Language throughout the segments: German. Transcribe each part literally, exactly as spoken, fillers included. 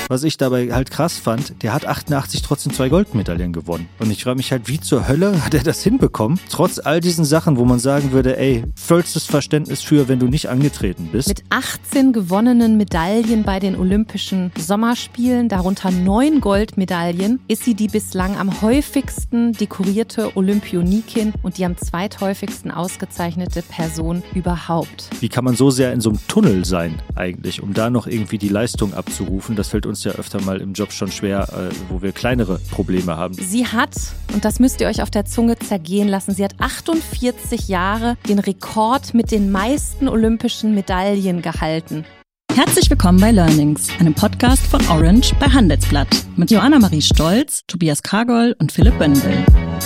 Was ich dabei halt krass fand, der hat achtundachtzig trotzdem zwei Goldmedaillen gewonnen. Und ich frage mich halt, wie zur Hölle hat er das hinbekommen? Trotz all diesen Sachen, wo man sagen würde, ey, vollstes Verständnis für, wenn du nicht angetreten bist. Mit achtzehn gewonnenen Medaillen bei den Olympischen Sommerspielen, darunter neun Goldmedaillen, ist sie die bislang am häufigsten dekorierte Olympionikin und die am zweithäufigsten ausgezeichnete Person überhaupt. Wie kann man so sehr in so einem Tunnel sein eigentlich, um da noch irgendwie die Leistung abzurufen? Das fällt uns ja öfter mal im Job schon schwer, äh, wo wir kleinere Probleme haben. Sie hat, und das müsst ihr euch auf der Zunge zergehen lassen, sie hat achtundvierzig Jahre den Rekord mit den meisten olympischen Medaillen gehalten. Herzlich willkommen bei Learnings, einem Podcast von Orange bei Handelsblatt mit Joanna Marie Stolz, Tobias Kargol und Philipp Bendel.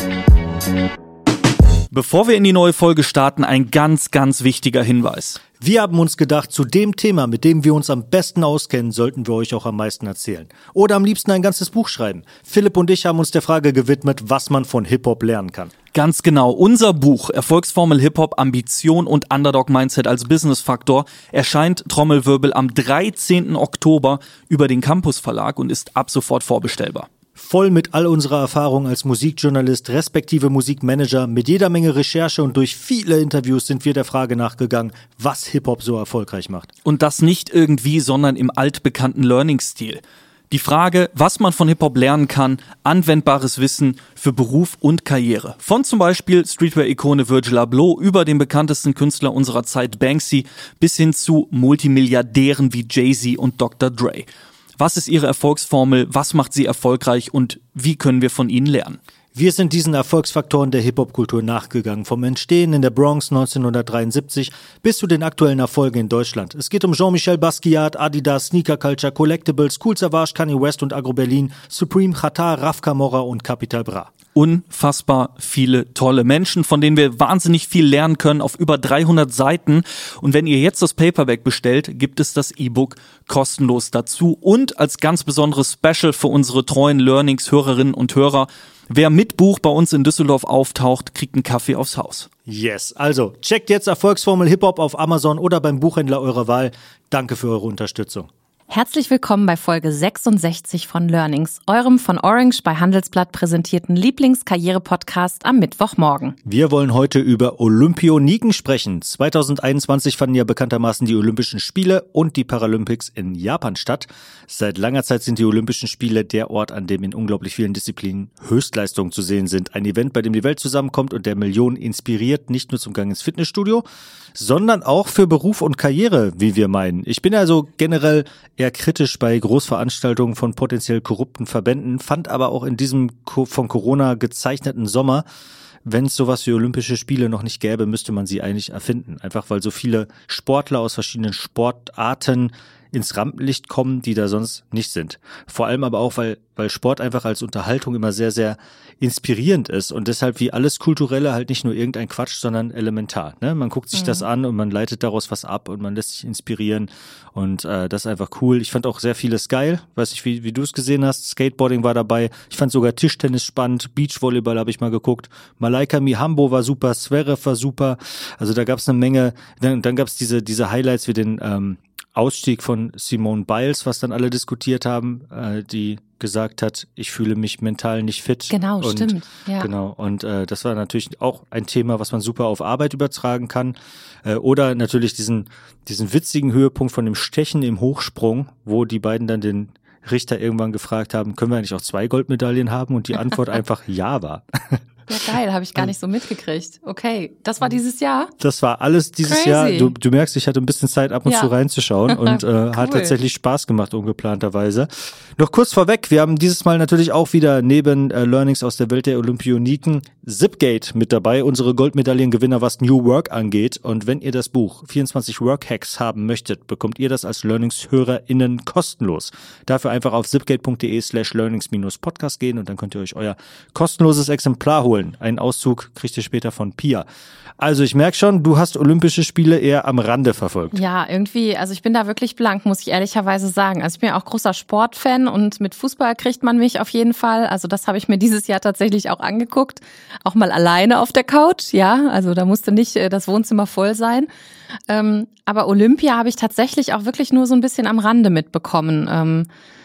Bevor wir in die neue Folge starten, ein ganz, ganz wichtiger Hinweis. Wir haben uns gedacht, zu dem Thema, mit dem wir uns am besten auskennen, sollten wir euch auch am meisten erzählen. Oder am liebsten ein ganzes Buch schreiben. Philipp und ich haben uns der Frage gewidmet, was man von Hip-Hop lernen kann. Ganz genau. Unser Buch Erfolgsformel Hip-Hop, Ambition und Underdog-Mindset als Business-Faktor erscheint, Trommelwirbel, am dreizehnten Oktober über den Campus Verlag und ist ab sofort vorbestellbar. Voll mit all unserer Erfahrung als Musikjournalist respektive Musikmanager, mit jeder Menge Recherche und durch viele Interviews sind wir der Frage nachgegangen, was Hip-Hop so erfolgreich macht. Und das nicht irgendwie, sondern im altbekannten Learning-Stil. Die Frage, was man von Hip-Hop lernen kann, anwendbares Wissen für Beruf und Karriere. Von zum Beispiel Streetwear-Ikone Virgil Abloh über den bekanntesten Künstler unserer Zeit Banksy bis hin zu Multimilliardären wie Jay-Z und Doktor Dre. Was ist ihre Erfolgsformel, was macht sie erfolgreich und wie können wir von ihnen lernen? Wir sind diesen Erfolgsfaktoren der Hip-Hop-Kultur nachgegangen, vom Entstehen in der Bronx neunzehnhundertdreiundsiebzig bis zu den aktuellen Erfolgen in Deutschland. Es geht um Jean-Michel Basquiat, Adidas, Sneaker Culture, Collectibles, Kool Savas, Kanye West und Agro Berlin, Supreme, Xatar, Raf Camora und Capital Bra. Unfassbar viele tolle Menschen, von denen wir wahnsinnig viel lernen können, auf über dreihundert Seiten. Und wenn ihr jetzt das Paperback bestellt, gibt es das E-Book kostenlos dazu. Und als ganz besonderes Special für unsere treuen Learnings-Hörerinnen und Hörer: Wer mit Buch bei uns in Düsseldorf auftaucht, kriegt einen Kaffee aufs Haus. Yes, also checkt jetzt Erfolgsformel Hip-Hop auf Amazon oder beim Buchhändler eurer Wahl. Danke für eure Unterstützung. Herzlich willkommen bei Folge sechsundsechzig von Learnings, eurem von Orange bei Handelsblatt präsentierten Lieblingskarriere-Podcast am Mittwochmorgen. Wir wollen heute über Olympioniken sprechen. zweitausendeinundzwanzig fanden ja bekanntermaßen die Olympischen Spiele und die Paralympics in Japan statt. Seit langer Zeit sind die Olympischen Spiele der Ort, an dem in unglaublich vielen Disziplinen Höchstleistungen zu sehen sind. Ein Event, bei dem die Welt zusammenkommt und der Millionen inspiriert, nicht nur zum Gang ins Fitnessstudio, sondern auch für Beruf und Karriere, wie wir meinen. Ich bin also generell eher kritisch bei Großveranstaltungen von potenziell korrupten Verbänden, fand aber auch in diesem von Corona gezeichneten Sommer, wenn es sowas wie Olympische Spiele noch nicht gäbe, müsste man sie eigentlich erfinden. Einfach weil so viele Sportler aus verschiedenen Sportarten ins Rampenlicht kommen, die da sonst nicht sind. Vor allem aber auch, weil weil Sport einfach als Unterhaltung immer sehr, sehr inspirierend ist und deshalb wie alles Kulturelle halt nicht nur irgendein Quatsch, sondern elementar. Ne? Man guckt sich mhm. das an und man leitet daraus was ab und man lässt sich inspirieren und äh, das ist einfach cool. Ich fand auch sehr vieles geil, weiß nicht, wie, wie du es gesehen hast. Skateboarding war dabei. Ich fand sogar Tischtennis spannend, Beachvolleyball habe ich mal geguckt. Malaika Mihambo war super, Zverev war super. Also da gab es eine Menge. Dann, dann gab es diese, diese Highlights wie den ähm, Ausstieg von Simone Biles, was dann alle diskutiert haben, äh, die gesagt hat, ich fühle mich mental nicht fit. Genau, und, stimmt. Ja. Genau, und äh, das war natürlich auch ein Thema, was man super auf Arbeit übertragen kann. Äh, oder natürlich diesen diesen witzigen Höhepunkt von dem Stechen im Hochsprung, wo die beiden dann den Richter irgendwann gefragt haben, können wir eigentlich auch zwei Goldmedaillen haben? Und die Antwort einfach ja war. Ja, geil, habe ich gar nicht so mitgekriegt. Okay, das war dieses Jahr? Das war alles dieses Crazy. Jahr. Du, du merkst, ich hatte ein bisschen Zeit ab und ja. zu reinzuschauen und äh, cool. Hat tatsächlich Spaß gemacht, ungeplanterweise. Noch kurz vorweg, wir haben dieses Mal natürlich auch wieder neben äh, Learnings aus der Welt der Olympioniken Zipgate mit dabei, unsere Goldmedaillengewinner, was New Work angeht. Und wenn ihr das Buch vierundzwanzig Work Hacks haben möchtet, bekommt ihr das als Learnings-HörerInnen kostenlos. Dafür einfach auf zipgate.de slash learnings-podcast gehen und dann könnt ihr euch euer kostenloses Exemplar holen. Einen Auszug kriegt ihr später von Pia. Also ich merke schon, du hast Olympische Spiele eher am Rande verfolgt. Ja, irgendwie, also ich bin da wirklich blank, muss ich ehrlicherweise sagen. Also ich bin ja auch großer Sportfan und mit Fußball kriegt man mich auf jeden Fall. Also das habe ich mir dieses Jahr tatsächlich auch angeguckt. Auch mal alleine auf der Couch, ja. Also da musste nicht das Wohnzimmer voll sein. Ähm, aber Olympia habe ich tatsächlich auch wirklich nur so ein bisschen am Rande mitbekommen. Ähm,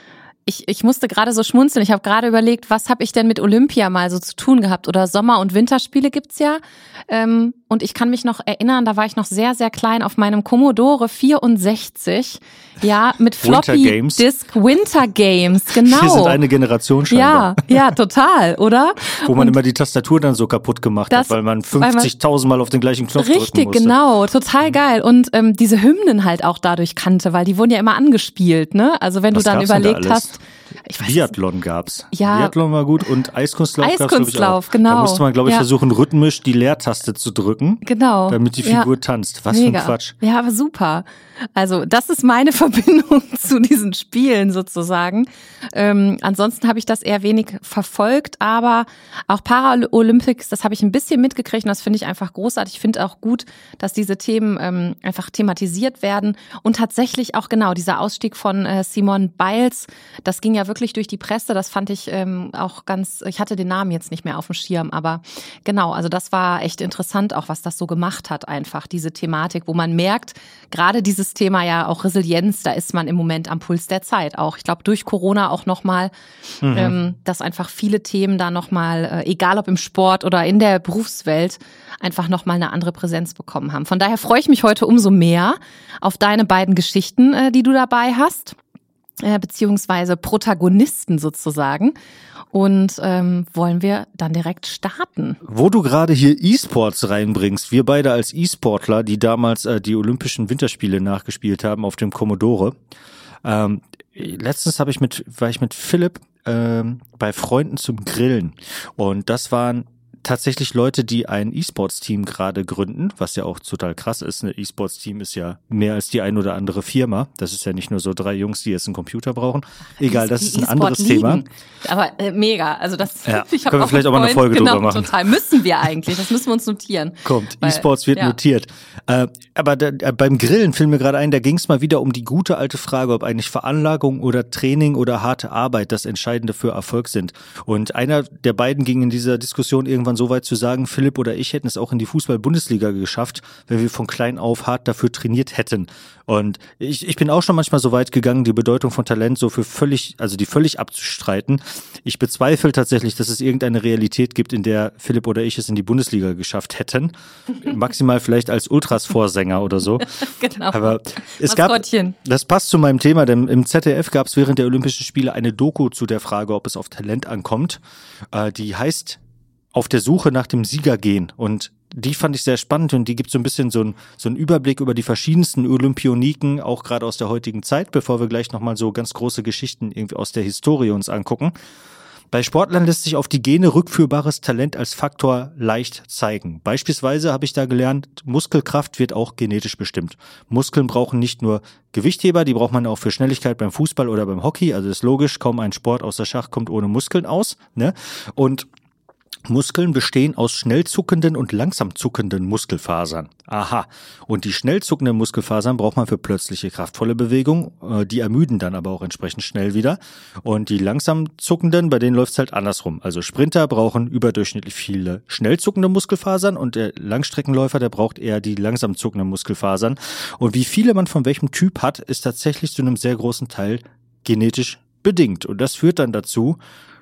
ich, ich musste gerade so schmunzeln. Ich habe gerade überlegt, was habe ich denn mit Olympia mal so zu tun gehabt? Oder Sommer- und Winterspiele gibt's ja. Ähm, und ich kann mich noch erinnern, da war ich noch sehr, sehr klein auf meinem Commodore vierundsechzig. Ja, mit Floppy Disk Winter Games, genau. Wir sind eine Generation scheinbar. Ja, ja, total, oder? Wo man und immer die Tastatur dann so kaputt gemacht das, hat, weil man fünfzigtausend Mal auf den gleichen Knopf drücken musste. Richtig, genau, total geil. Und ähm, diese Hymnen halt auch dadurch kannte, weil die wurden ja immer angespielt, ne? Also wenn Was du dann überlegt da hast. Ich weiß Biathlon gab's. Ja. Biathlon war gut und Eiskunstlauf gab's, glaube ich, auch. Genau. Da musste man, glaube ich, ja. versuchen, rhythmisch die Leertaste zu drücken. Genau. Damit die Figur ja. tanzt. Was Mega. für ein Quatsch. Ja, aber super. Also das ist meine Verbindung zu diesen Spielen sozusagen. Ähm, ansonsten habe ich das eher wenig verfolgt, aber auch Paralympics, das habe ich ein bisschen mitgekriegt und das finde ich einfach großartig. Ich finde auch gut, dass diese Themen ähm, einfach thematisiert werden und tatsächlich auch genau dieser Ausstieg von äh, Simone Biles, das ging ja wirklich durch die Presse, das fand ich ähm, auch ganz, ich hatte den Namen jetzt nicht mehr auf dem Schirm, aber genau, also das war echt interessant auch, was das so gemacht hat einfach, diese Thematik, wo man merkt, gerade dieses Thema ja auch Resilienz, da ist man im Moment am Puls der Zeit auch. Ich glaube, durch Corona auch nochmal, mhm. ähm, dass einfach viele Themen da nochmal, äh, egal ob im Sport oder in der Berufswelt, einfach nochmal eine andere Präsenz bekommen haben. Von daher freue ich mich heute umso mehr auf deine beiden Geschichten, äh, die du dabei hast, äh, beziehungsweise Protagonisten sozusagen. Und ähm, wollen wir dann direkt starten. Wo du gerade hier E-Sports reinbringst, wir beide als E-Sportler, die damals äh, die Olympischen Winterspiele nachgespielt haben auf dem Commodore. Ähm, letztens habe ich mit, war ich mit Philipp ähm, bei Freunden zum Grillen und das waren tatsächlich Leute, die ein E-Sports-Team gerade gründen, was ja auch total krass ist. Ein E-Sports-Team ist ja mehr als die ein oder andere Firma. Das ist ja nicht nur so drei Jungs, die jetzt einen Computer brauchen. Egal, das ist ein anderes Thema. Aber äh, mega, also das ja, ich können wir vielleicht auch mal eine Folge genau, drüber machen. Total, müssen wir eigentlich, das müssen wir uns notieren. Kommt, E-Sports wird ja. notiert. Äh, aber da, äh, beim Grillen fiel mir gerade ein, da ging es mal wieder um die gute alte Frage, ob eigentlich Veranlagung oder Training oder harte Arbeit das Entscheidende für Erfolg sind. Und einer der beiden ging in dieser Diskussion irgendwann so weit zu sagen, Philipp oder ich hätten es auch in die Fußball-Bundesliga geschafft, wenn wir von klein auf hart dafür trainiert hätten. Und ich, ich bin auch schon manchmal so weit gegangen, die Bedeutung von Talent so für völlig, also die völlig abzustreiten. Ich bezweifle tatsächlich, dass es irgendeine Realität gibt, in der Philipp oder ich es in die Bundesliga geschafft hätten. Maximal vielleicht als Ultras-Vorsänger oder so. Genau. Aber es gab, das passt zu meinem Thema, denn im Z D F gab es während der Olympischen Spiele eine Doku zu der Frage, ob es auf Talent ankommt. Die heißt Auf der Suche nach dem Siegergehen und die fand ich sehr spannend und die gibt so ein bisschen so, ein, so einen Überblick über die verschiedensten Olympioniken, auch gerade aus der heutigen Zeit, bevor wir gleich nochmal so ganz große Geschichten irgendwie aus der Historie uns angucken. Bei Sportlern lässt sich auf die Gene rückführbares Talent als Faktor leicht zeigen. Beispielsweise habe ich da gelernt, Muskelkraft wird auch genetisch bestimmt. Muskeln brauchen nicht nur Gewichtheber, die braucht man auch für Schnelligkeit beim Fußball oder beim Hockey. Also ist logisch, kaum ein Sport außer Schach kommt ohne Muskeln aus, ne? Und Muskeln bestehen aus schnell zuckenden und langsam zuckenden Muskelfasern. Aha. Und die schnell zuckenden Muskelfasern braucht man für plötzliche, kraftvolle Bewegung. Die ermüden dann aber auch entsprechend schnell wieder. Und die langsam zuckenden, bei denen läuft es halt andersrum. Also Sprinter brauchen überdurchschnittlich viele schnell zuckende Muskelfasern und der Langstreckenläufer, der braucht eher die langsam zuckenden Muskelfasern. Und wie viele man von welchem Typ hat, ist tatsächlich zu einem sehr großen Teil genetisch bedingt. Und das führt dann dazu,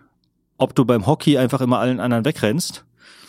ob du beim Hockey einfach immer allen anderen wegrennst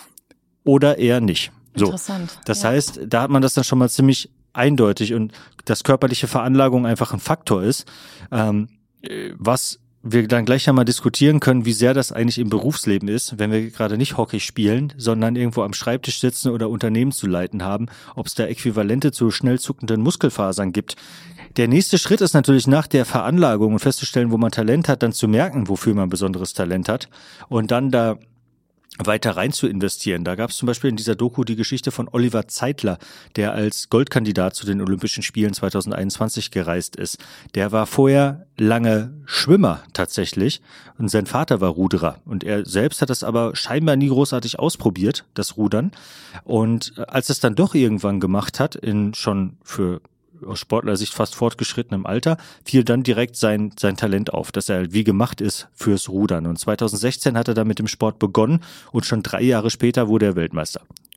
oder eher nicht. So. Interessant. Das ja. heißt, da hat man das dann schon mal ziemlich eindeutig und dass körperliche Veranlagung einfach ein Faktor ist, ähm, was wir dann gleich einmal diskutieren können, wie sehr das eigentlich im Berufsleben ist, wenn wir gerade nicht Hockey spielen, sondern irgendwo am Schreibtisch sitzen oder Unternehmen zu leiten haben, ob es da Äquivalente zu schnell zuckenden Muskelfasern gibt. Der nächste Schritt ist natürlich nach der Veranlagung und festzustellen, wo man Talent hat, dann zu merken, wofür man besonderes Talent hat und dann da weiter rein zu investieren. Da gab es zum Beispiel in dieser Doku die Geschichte von Oliver Zeitler, der als Goldkandidat zu den Olympischen Spielen zwanzig einundzwanzig gereist ist. Der war vorher lange Schwimmer tatsächlich und sein Vater war Ruderer und er selbst hat das aber scheinbar nie großartig ausprobiert, das Rudern. Und als es dann doch irgendwann gemacht hat, in schon für aus Sportlersicht fast fortgeschrittenem Alter, fiel dann direkt sein sein Talent auf, dass er wie gemacht ist fürs Rudern. Und zwanzig sechzehn hat er dann mit dem Sport begonnen und schon drei Jahre später wurde er Weltmeister.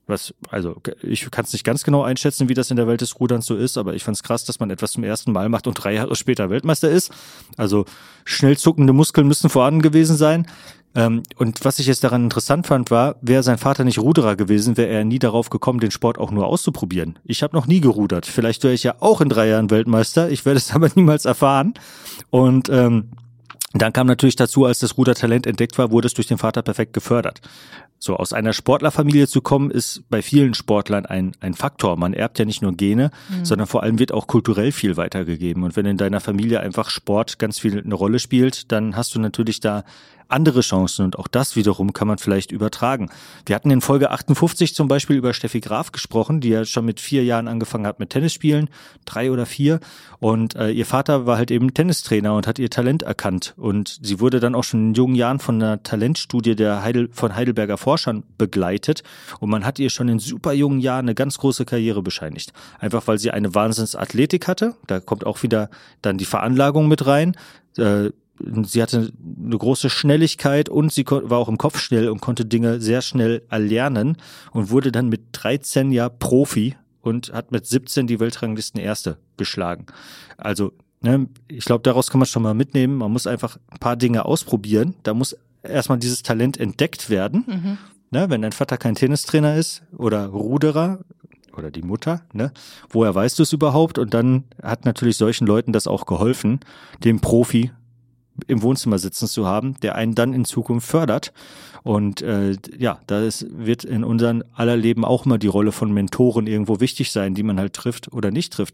Was, also ich kann es nicht ganz genau einschätzen, wie das in der Welt des Ruderns so ist, aber ich fand es krass, dass man etwas zum ersten Mal macht und drei Jahre später Weltmeister ist. Also schnell zuckende Muskeln müssen vorhanden gewesen sein. Ähm, und was ich jetzt daran interessant fand, war, wäre sein Vater nicht Ruderer gewesen, wäre er nie darauf gekommen, den Sport auch nur auszuprobieren. Ich habe noch nie gerudert. Vielleicht wäre ich ja auch in drei Jahren Weltmeister. Ich werde es aber niemals erfahren. Und ähm, dann kam natürlich dazu, als das Rudertalent entdeckt war, wurde es durch den Vater perfekt gefördert. So, aus einer Sportlerfamilie zu kommen, ist bei vielen Sportlern ein, ein Faktor. Man erbt ja nicht nur Gene, mhm. sondern vor allem wird auch kulturell viel weitergegeben. Und wenn in deiner Familie einfach Sport ganz viel eine Rolle spielt, dann hast du natürlich da andere Chancen und auch das wiederum kann man vielleicht übertragen. Wir hatten in Folge achtundfünfzig zum Beispiel über Steffi Graf gesprochen, die ja schon mit vier Jahren angefangen hat mit Tennisspielen, drei oder vier und äh, ihr Vater war halt eben Tennistrainer und hat ihr Talent erkannt und sie wurde dann auch schon in jungen Jahren von einer Talentstudie der Heidel, von Heidelberger Forschern begleitet und man hat ihr schon in super jungen Jahren eine ganz große Karriere bescheinigt. Einfach weil sie eine Wahnsinnsathletik hatte, da kommt auch wieder dann die Veranlagung mit rein, äh, sie hatte eine große Schnelligkeit und sie war auch im Kopf schnell und konnte Dinge sehr schnell erlernen und wurde dann mit dreizehn Jahr Profi und hat mit siebzehn die Weltranglisten Erste geschlagen. Also, ne, ich glaube, daraus kann man schon mal mitnehmen. Man muss einfach ein paar Dinge ausprobieren. Da muss erstmal dieses Talent entdeckt werden. Mhm. Ne, wenn dein Vater kein Tennistrainer ist oder Ruderer, oder die Mutter, ne? Woher weißt du es überhaupt? Und dann hat natürlich solchen Leuten das auch geholfen, dem Profi im Wohnzimmer sitzen zu haben, der einen dann in Zukunft fördert. Und äh, ja, da ist, wird in unserem aller Leben auch mal die Rolle von Mentoren irgendwo wichtig sein, die man halt trifft oder nicht trifft.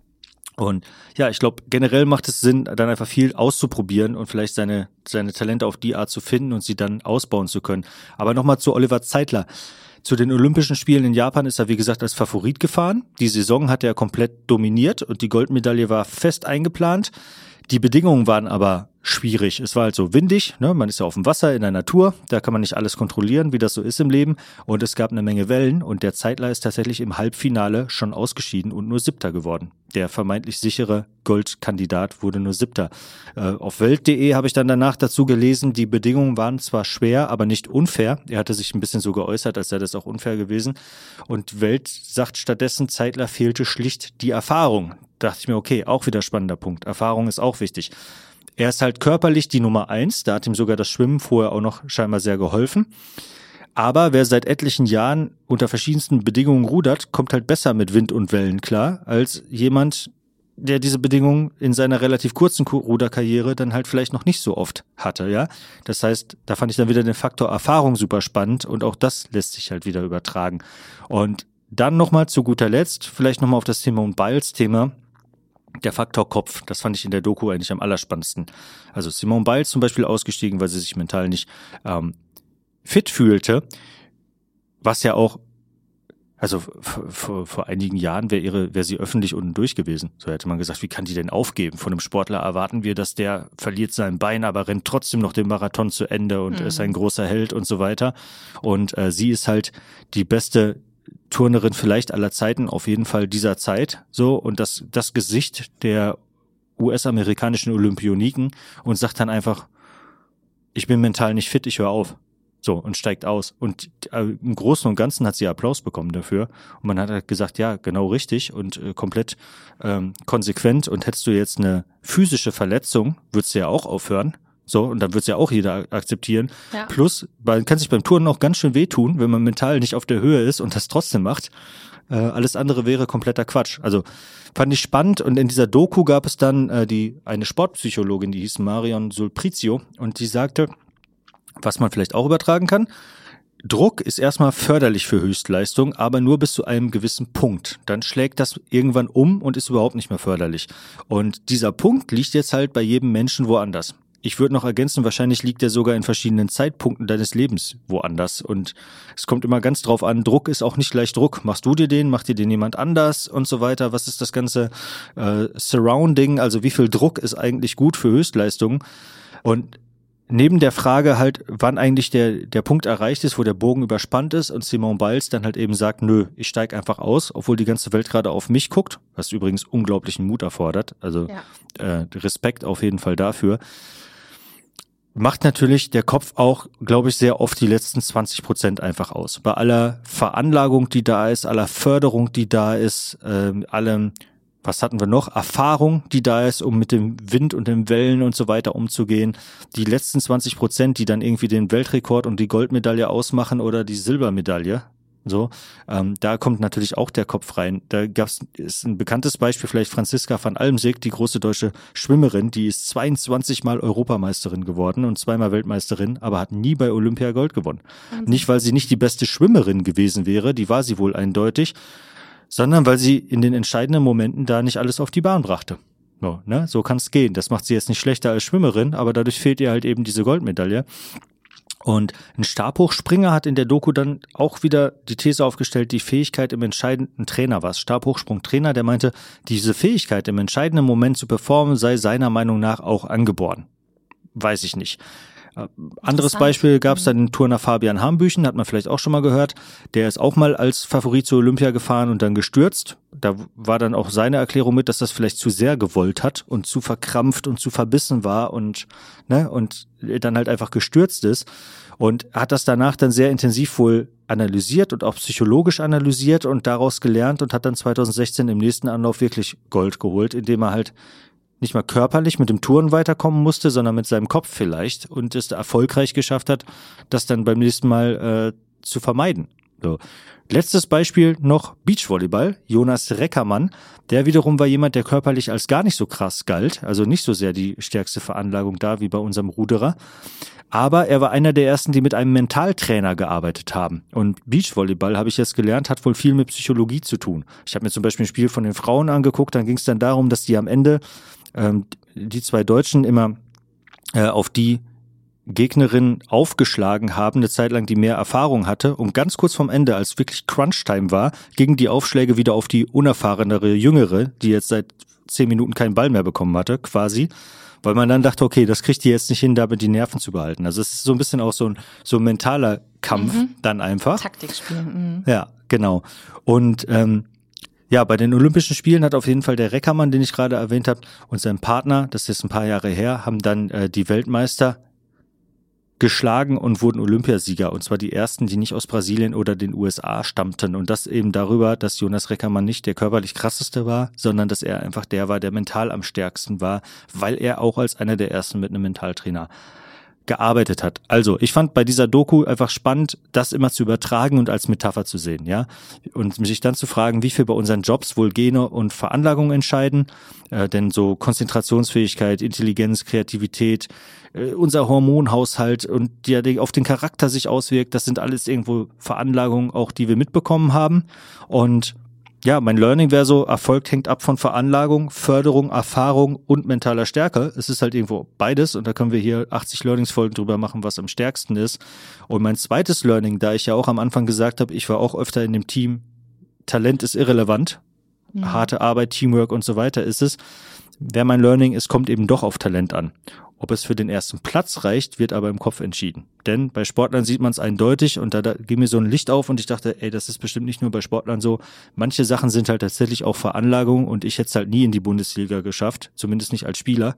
Und ja, ich glaube, generell macht es Sinn, dann einfach viel auszuprobieren und vielleicht seine, seine Talente auf die Art zu finden und sie dann ausbauen zu können. Aber nochmal zu Oliver Zeitler. Zu den Olympischen Spielen in Japan ist er, wie gesagt, als Favorit gefahren. Die Saison hat er komplett dominiert und die Goldmedaille war fest eingeplant. Die Bedingungen waren aber schwierig. Es war halt so windig, ne? Man ist ja auf dem Wasser in der Natur, da kann man nicht alles kontrollieren, wie das so ist im Leben. Und es gab eine Menge Wellen und der Zeitler ist tatsächlich im Halbfinale schon ausgeschieden und nur Siebter geworden. Der vermeintlich sichere Goldkandidat wurde nur Siebter. Äh, auf Welt punkt de habe ich dann danach dazu gelesen, die Bedingungen waren zwar schwer, aber nicht unfair. Er hatte sich ein bisschen so geäußert, als sei das auch unfair gewesen. Und Welt sagt stattdessen, Zeitler fehlte schlicht die Erfahrung. Da dachte ich mir, okay, auch wieder spannender Punkt. Erfahrung ist auch wichtig. Er ist halt körperlich die Nummer eins, da hat ihm sogar das Schwimmen vorher auch noch scheinbar sehr geholfen. Aber wer seit etlichen Jahren unter verschiedensten Bedingungen rudert, kommt halt besser mit Wind und Wellen klar, als jemand, der diese Bedingungen in seiner relativ kurzen Ruderkarriere dann halt vielleicht noch nicht so oft hatte, ja. Das heißt, da fand ich dann wieder den Faktor Erfahrung super spannend und auch das lässt sich halt wieder übertragen. Und dann nochmal zu guter Letzt, vielleicht nochmal auf das Simone Biles-Thema, der Faktor Kopf, das fand ich in der Doku eigentlich am allerspannendsten. Also Simone Biles zum Beispiel ausgestiegen, weil sie sich mental nicht ähm, fit fühlte, was ja auch, also vor, vor einigen Jahren wäre ihre, wäre sie öffentlich unten durch gewesen. So hätte man gesagt, wie kann die denn aufgeben? Von einem Sportler erwarten wir, dass der verliert sein Bein, aber rennt trotzdem noch den Marathon zu Ende und mhm. ist ein großer Held und so weiter. Und äh, sie ist halt die beste Turnerin vielleicht aller Zeiten, auf jeden Fall dieser Zeit, so, und das, das Gesicht der U S-amerikanischen Olympioniken und sagt dann einfach, ich bin mental nicht fit, ich höre auf. So, und steigt aus. Und äh, im Großen und Ganzen hat sie Applaus bekommen dafür. Und man hat halt gesagt, ja, genau richtig und äh, komplett ähm, konsequent. Und hättest du jetzt eine physische Verletzung, würdest du ja auch aufhören. So, und dann wird es ja auch jeder akzeptieren. Ja. Plus, man kann sich beim Touren auch ganz schön wehtun, wenn man mental nicht auf der Höhe ist und das trotzdem macht. Äh, alles andere wäre kompletter Quatsch. Also fand ich spannend. Und in dieser Doku gab es dann äh, die eine Sportpsychologin, die hieß Marion Sulprizio, und die sagte, was man vielleicht auch übertragen kann, Druck ist erstmal förderlich für Höchstleistung, aber nur bis zu einem gewissen Punkt. Dann schlägt das irgendwann um und ist überhaupt nicht mehr förderlich. Und dieser Punkt liegt jetzt halt bei jedem Menschen woanders. Ich würde noch ergänzen, wahrscheinlich liegt er sogar in verschiedenen Zeitpunkten deines Lebens woanders. Und es kommt immer ganz drauf an, Druck ist auch nicht gleich Druck. Machst du dir den, macht dir den jemand anders und so weiter? Was ist das ganze äh, Surrounding? Also wie viel Druck ist eigentlich gut für Höchstleistungen? Und neben der Frage halt, wann eigentlich der der Punkt erreicht ist, wo der Bogen überspannt ist und Simone Biles dann halt eben sagt, nö, ich steig einfach aus, obwohl die ganze Welt gerade auf mich guckt, was übrigens unglaublichen Mut erfordert. Also ja. äh, Respekt auf jeden Fall dafür. macht natürlich der Kopf auch, glaube ich, sehr oft die letzten zwanzig Prozent einfach aus. Bei aller Veranlagung, die da ist, aller Förderung, die da ist, äh, allem, was hatten wir noch? Erfahrung, die da ist, um mit dem Wind und den Wellen und so weiter umzugehen. Die letzten zwanzig Prozent, die dann irgendwie den Weltrekord und die Goldmedaille ausmachen oder die Silbermedaille. So, ähm, da kommt natürlich auch der Kopf rein. Da gab's ist ein bekanntes Beispiel, vielleicht Franziska van Almsick, die große deutsche Schwimmerin, die ist zweiundzwanzig Mal Europameisterin geworden und zweimal Weltmeisterin, aber hat nie bei Olympia Gold gewonnen. Mhm. Nicht, weil sie nicht die beste Schwimmerin gewesen wäre, die war sie wohl eindeutig, sondern weil sie in den entscheidenden Momenten da nicht alles auf die Bahn brachte. So, ne? So kann es gehen. Das macht sie jetzt nicht schlechter als Schwimmerin, aber dadurch fehlt ihr halt eben diese Goldmedaille. Und ein Stabhochspringer hat in der Doku dann auch wieder die These aufgestellt, die Fähigkeit im entscheidenden Trainer war es. Stabhochsprungtrainer, der meinte, diese Fähigkeit im entscheidenden Moment zu performen, sei seiner Meinung nach auch angeboren. Weiß ich nicht. Anderes Beispiel gab es dann in Turner Fabian Hambüchen, hat man vielleicht auch schon mal gehört. Der ist auch mal als Favorit zur Olympia gefahren und dann gestürzt. Da war dann auch seine Erklärung mit, dass das vielleicht zu sehr gewollt hat und zu verkrampft und zu verbissen war und ne und dann halt einfach gestürzt ist. Und hat das danach dann sehr intensiv wohl analysiert und auch psychologisch analysiert und daraus gelernt und hat dann zweitausendsechzehn im nächsten Anlauf wirklich Gold geholt, indem er halt nicht mal körperlich mit dem Touren weiterkommen musste, sondern mit seinem Kopf vielleicht und es erfolgreich geschafft hat, das dann beim nächsten Mal äh, zu vermeiden. So. Letztes Beispiel noch Beachvolleyball. Jonas Reckermann, der wiederum war jemand, der körperlich als gar nicht so krass galt, also nicht so sehr die stärkste Veranlagung da wie bei unserem Ruderer. Aber er war einer der ersten, die mit einem Mentaltrainer gearbeitet haben. Und Beachvolleyball, habe ich jetzt gelernt, hat wohl viel mit Psychologie zu tun. Ich habe mir zum Beispiel ein Spiel von den Frauen angeguckt, dann ging es dann darum, dass die am Ende ähm, die zwei Deutschen immer äh, auf die Gegnerin aufgeschlagen haben, eine Zeit lang, die mehr Erfahrung hatte, um ganz kurz vorm Ende, als wirklich Crunch-Time war, gingen die Aufschläge wieder auf die unerfahrenere Jüngere, die jetzt seit zehn Minuten keinen Ball mehr bekommen hatte, quasi. Weil man dann dachte, okay, das kriegt die jetzt nicht hin, damit die Nerven zu behalten. Also es ist so ein bisschen auch so ein, so ein mentaler Kampf mhm. dann einfach. Taktikspiel. Mhm. Ja, genau. Und ähm, ja, bei den Olympischen Spielen hat auf jeden Fall der Reckermann, den ich gerade erwähnt habe, und sein Partner, das ist jetzt ein paar Jahre her, haben dann äh, die Weltmeister geschlagen und wurden Olympiasieger. Und zwar die ersten, die nicht aus Brasilien oder den U S A stammten. Und das eben darüber, dass Jonas Reckermann nicht der körperlich krasseste war, sondern dass er einfach der war, der mental am stärksten war, weil er auch als einer der ersten mit einem Mentaltrainer gearbeitet hat. Also, ich fand bei dieser Doku einfach spannend, das immer zu übertragen und als Metapher zu sehen, ja. Und sich dann zu fragen, wie viel bei unseren Jobs wohl Gene und Veranlagung entscheiden, äh, denn so Konzentrationsfähigkeit, Intelligenz, Kreativität, äh, unser Hormonhaushalt und die, die auf den Charakter sich auswirkt, das sind alles irgendwo Veranlagungen, auch die wir mitbekommen haben. Und ja, mein Learning wäre so, Erfolg hängt ab von Veranlagung, Förderung, Erfahrung und mentaler Stärke. Es ist halt irgendwo beides und da können wir hier achtzig Learningsfolgen drüber machen, was am stärksten ist. Und mein zweites Learning, da ich ja auch am Anfang gesagt habe, ich war auch öfter in dem Team, Talent ist irrelevant, mhm. harte Arbeit, Teamwork und so weiter ist es. Wer mein Learning ist, kommt eben doch auf Talent an. Ob es für den ersten Platz reicht, wird aber im Kopf entschieden. Denn bei Sportlern sieht man es eindeutig und da, da ging mir so ein Licht auf und ich dachte, ey, das ist bestimmt nicht nur bei Sportlern so. Manche Sachen sind halt tatsächlich auch Veranlagung und ich hätte es halt nie in die Bundesliga geschafft, zumindest nicht als Spieler.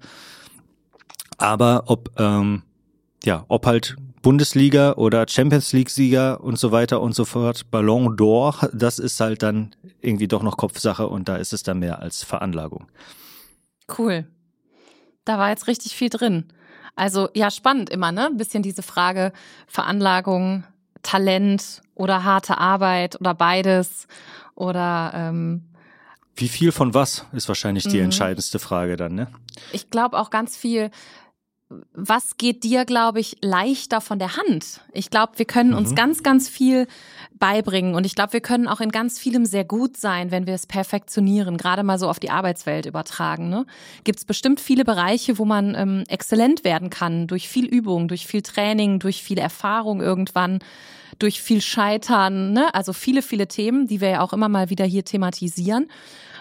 Aber ob, ähm, ja, ob halt Bundesliga oder Champions League-Sieger und so weiter und so fort, Ballon d'Or, das ist halt dann irgendwie doch noch Kopfsache und da ist es dann mehr als Veranlagung. Cool. Da war jetzt richtig viel drin. Also ja, spannend immer, ne? Ein bisschen diese Frage Veranlagung, Talent oder harte Arbeit oder beides oder ähm wie viel von was ist wahrscheinlich die mhm. entscheidendste Frage dann, ne? Ich glaube auch ganz viel, was geht dir, glaube ich, leichter von der Hand? Ich glaube, wir können uns mhm. ganz, ganz viel beibringen und ich glaube, wir können auch in ganz vielem sehr gut sein, wenn wir es perfektionieren, gerade mal so auf die Arbeitswelt übertragen. Ne? Gibt es bestimmt viele Bereiche, wo man ähm, exzellent werden kann, durch viel Übung, durch viel Training, durch viel Erfahrung irgendwann, durch viel Scheitern, ne? Also viele, viele Themen, die wir ja auch immer mal wieder hier thematisieren.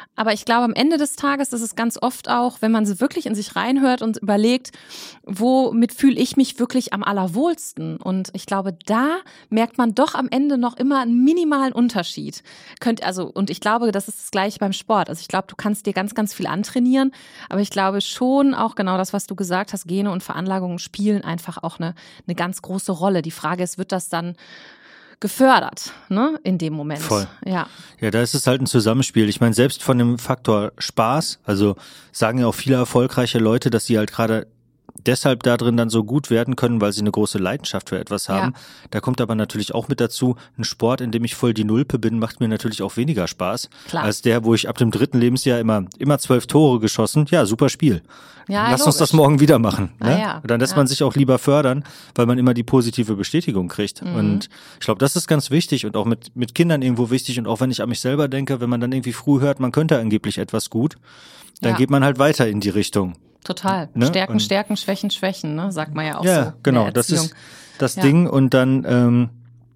Aber ich glaube, am Ende des Tages ist es ganz oft auch, wenn man so wirklich in sich reinhört und überlegt, womit fühle ich mich wirklich am allerwohlsten? Und ich glaube, da merkt man doch am Ende noch immer einen minimalen Unterschied. Könnt, also, und ich glaube, das ist das Gleiche beim Sport. Also ich glaube, du kannst dir ganz, ganz viel antrainieren. Aber ich glaube schon auch genau das, was du gesagt hast, Gene und Veranlagungen spielen einfach auch eine, eine ganz große Rolle. Die Frage ist, wird das dann gefördert, ne, in dem Moment. Voll. Ja. Ja, da ist es halt ein Zusammenspiel. Ich meine, selbst von dem Faktor Spaß, also sagen ja auch viele erfolgreiche Leute, dass sie halt gerade deshalb da drin dann so gut werden können, weil sie eine große Leidenschaft für etwas haben. Ja. Da kommt aber natürlich auch mit dazu, ein Sport, in dem ich voll die Nulpe bin, macht mir natürlich auch weniger Spaß. Klar. Als der, wo ich ab dem dritten Lebensjahr immer immer zwölf Tore geschossen. Ja, super Spiel. Ja, Lass logisch. uns das morgen wieder machen. Ne? Ah, ja. Dann lässt ja. man sich auch lieber fördern, weil man immer die positive Bestätigung kriegt. Mhm. Und ich glaube, das ist ganz wichtig und auch mit mit Kindern irgendwo wichtig. Und auch wenn ich an mich selber denke, wenn man dann irgendwie früh hört, man könnte angeblich etwas gut, dann ja. geht man halt weiter in die Richtung. Total. Ne? Stärken, und Stärken, Schwächen, Schwächen, ne? Sagt man ja auch ja, so. Ja, genau. Das ist das ja. Ding. Und dann ähm,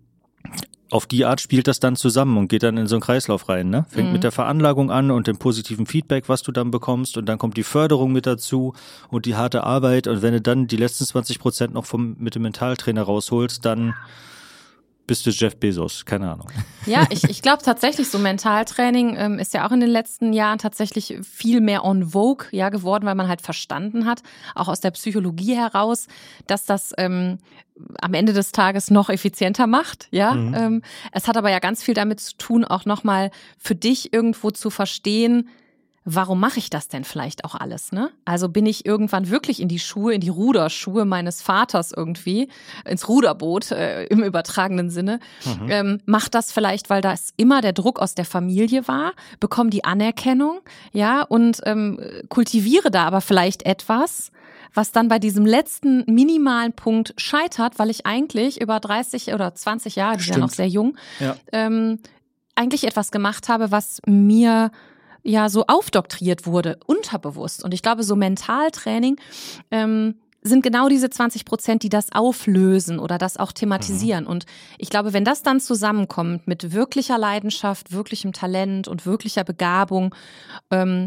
auf die Art spielt das dann zusammen und geht dann in so einen Kreislauf rein. Ne? Fängt mhm. mit der Veranlagung an und dem positiven Feedback, was du dann bekommst. Und dann kommt die Förderung mit dazu und die harte Arbeit. Und wenn du dann die letzten zwanzig Prozent noch vom mit dem Mentaltrainer rausholst, dann bist du Jeff Bezos, keine Ahnung. Ja, ich, ich glaube tatsächlich, so Mentaltraining ähm, ist ja auch in den letzten Jahren tatsächlich viel mehr en vogue ja, geworden, weil man halt verstanden hat, auch aus der Psychologie heraus, dass das ähm, am Ende des Tages noch effizienter macht. Ja, mhm. ähm, es hat aber ja ganz viel damit zu tun, auch nochmal für dich irgendwo zu verstehen, warum mache ich das denn vielleicht auch alles, ne? Also bin ich irgendwann wirklich in die Schuhe, in die Ruderschuhe meines Vaters irgendwie, ins Ruderboot äh, im übertragenen Sinne. Mhm. Ähm, mach das vielleicht, weil das immer der Druck aus der Familie war, bekomme die Anerkennung, ja, und ähm, kultiviere da aber vielleicht etwas, was dann bei diesem letzten minimalen Punkt scheitert, weil ich eigentlich über dreißig oder zwanzig Jahre, die sind ja noch sehr jung, ja. ähm, eigentlich etwas gemacht habe, was mir ja so aufdoktriert wurde, unterbewusst. Und ich glaube, so Mentaltraining ähm, sind genau diese zwanzig Prozent, die das auflösen oder das auch thematisieren. Mhm. Und ich glaube, wenn das dann zusammenkommt mit wirklicher Leidenschaft, wirklichem Talent und wirklicher Begabung, ähm,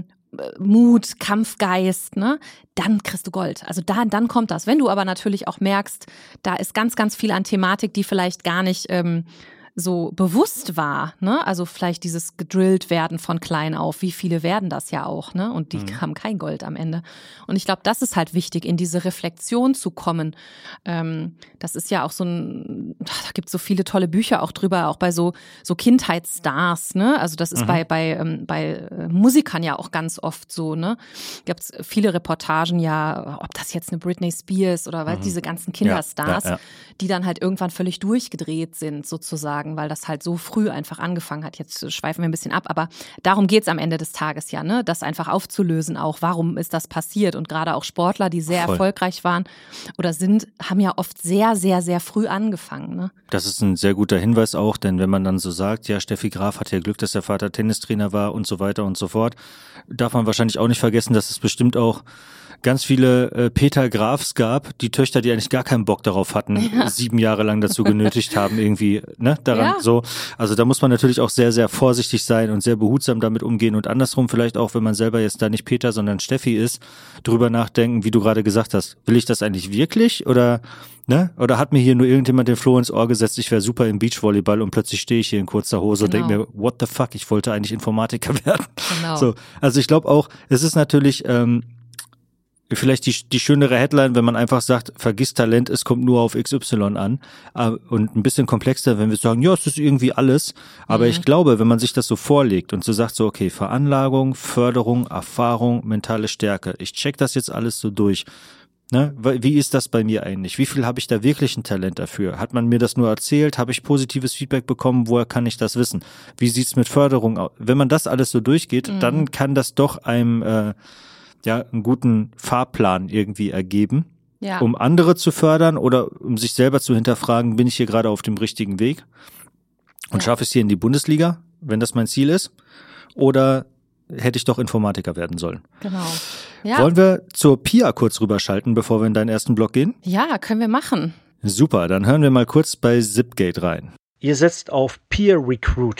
Mut, Kampfgeist, ne, dann kriegst du Gold. Also da, dann kommt das. Wenn du aber natürlich auch merkst, da ist ganz, ganz viel an Thematik, die vielleicht gar nicht ähm, so bewusst war, ne? Also vielleicht dieses gedrillt werden von klein auf, wie viele werden das ja auch, ne? Und die mhm. haben kein Gold am Ende. Und ich glaube, das ist halt wichtig, in diese Reflexion zu kommen. Ähm, das ist ja auch so ein, da gibt es so viele tolle Bücher auch drüber, auch bei so so Kindheitsstars, ne? Also das ist mhm. bei bei ähm, bei Musikern ja auch ganz oft so, ne? Gibt es viele Reportagen ja, ob das jetzt eine Britney Spears oder mhm. diese ganzen Kinderstars, ja, ja, ja. die dann halt irgendwann völlig durchgedreht sind sozusagen, weil das halt so früh einfach angefangen hat. Jetzt schweifen wir ein bisschen ab, aber darum geht's am Ende des Tages ja, ne? Das einfach aufzulösen auch. Warum ist das passiert? Und gerade auch Sportler, die sehr Voll. erfolgreich waren oder sind, haben ja oft sehr, sehr, sehr früh angefangen, ne? Das ist ein sehr guter Hinweis auch, denn wenn man dann so sagt, ja, Steffi Graf hat ja Glück, dass der Vater Tennistrainer war und so weiter und so fort, darf man wahrscheinlich auch nicht vergessen, dass es bestimmt auch ganz viele äh, Peter Grafs gab, die Töchter, die eigentlich gar keinen Bock darauf hatten, ja. sieben Jahre lang dazu genötigt haben, irgendwie, ne, daran ja. so. Also da muss man natürlich auch sehr, sehr vorsichtig sein und sehr behutsam damit umgehen und andersrum vielleicht auch, wenn man selber jetzt da nicht Peter, sondern Steffi ist, drüber nachdenken, wie du gerade gesagt hast, will ich das eigentlich wirklich oder, ne, oder hat mir hier nur irgendjemand den Floh ins Ohr gesetzt, ich wäre super im Beachvolleyball und plötzlich stehe ich hier in kurzer Hose genau. und denke mir, what the fuck, ich wollte eigentlich Informatiker werden. Genau. So, also ich glaube auch, es ist natürlich, ähm, vielleicht die, die schönere Headline, wenn man einfach sagt, vergiss Talent, es kommt nur auf X Y an. Und ein bisschen komplexer, wenn wir sagen, ja, es ist irgendwie alles. Aber mhm. ich glaube, wenn man sich das so vorlegt und so sagt, so okay, Veranlagung, Förderung, Erfahrung, mentale Stärke. Ich check das jetzt alles so durch. Ne? Wie ist das bei mir eigentlich? Wie viel habe ich da wirklich ein Talent dafür? Hat man mir das nur erzählt? Habe ich positives Feedback bekommen? Woher kann ich das wissen? Wie sieht's mit Förderung aus? Wenn man das alles so durchgeht, mhm. dann kann das doch einem äh, ja, einen guten Fahrplan irgendwie ergeben, ja. um andere zu fördern oder um sich selber zu hinterfragen, bin ich hier gerade auf dem richtigen Weg und ja. schaffe ich es hier in die Bundesliga, wenn das mein Ziel ist, oder hätte ich doch Informatiker werden sollen. Genau. Ja. Wollen wir zur Pia kurz rüberschalten, bevor wir in deinen ersten Blog gehen? Ja, können wir machen. Super, dann hören wir mal kurz bei Zipgate rein. Ihr setzt auf Peer Recruiting.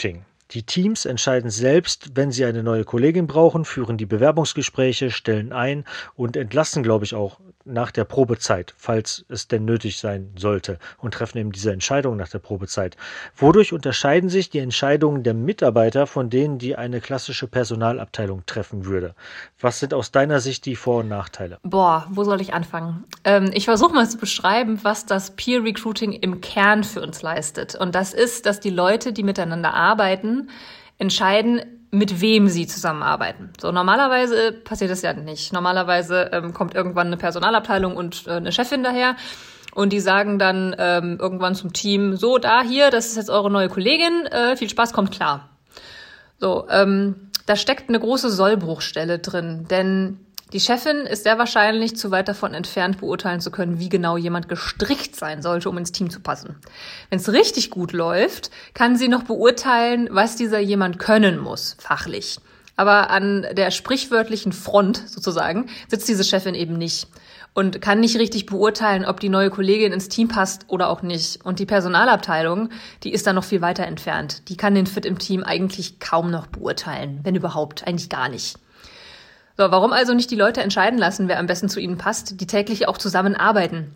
Die Teams entscheiden selbst, wenn sie eine neue Kollegin brauchen, führen die Bewerbungsgespräche, stellen ein und entlassen, glaube ich, auch nach der Probezeit, falls es denn nötig sein sollte, und treffen eben diese Entscheidung nach der Probezeit. Wodurch unterscheiden sich die Entscheidungen der Mitarbeiter von denen, die eine klassische Personalabteilung treffen würde? Was sind aus deiner Sicht die Vor- und Nachteile? Boah, wo soll ich anfangen? Ähm, ich versuche mal zu beschreiben, was das Peer Recruiting im Kern für uns leistet. Und das ist, dass die Leute, die miteinander arbeiten, entscheiden, mit wem sie zusammenarbeiten. So, normalerweise passiert das ja nicht. Normalerweise ähm, kommt irgendwann eine Personalabteilung und äh, eine Chefin daher und die sagen dann ähm, irgendwann zum Team, so, da, hier, das ist jetzt eure neue Kollegin, äh, viel Spaß, kommt klar. So, ähm, da steckt eine große Sollbruchstelle drin, denn die Chefin ist sehr wahrscheinlich zu weit davon entfernt, beurteilen zu können, wie genau jemand gestrickt sein sollte, um ins Team zu passen. Wenn es richtig gut läuft, kann sie noch beurteilen, was dieser jemand können muss, fachlich. Aber an der sprichwörtlichen Front sozusagen sitzt diese Chefin eben nicht und kann nicht richtig beurteilen, ob die neue Kollegin ins Team passt oder auch nicht. Und die Personalabteilung, die ist da noch viel weiter entfernt. Die kann den Fit im Team eigentlich kaum noch beurteilen, wenn überhaupt, eigentlich gar nicht. So, warum also nicht die Leute entscheiden lassen, wer am besten zu ihnen passt, die täglich auch zusammenarbeiten?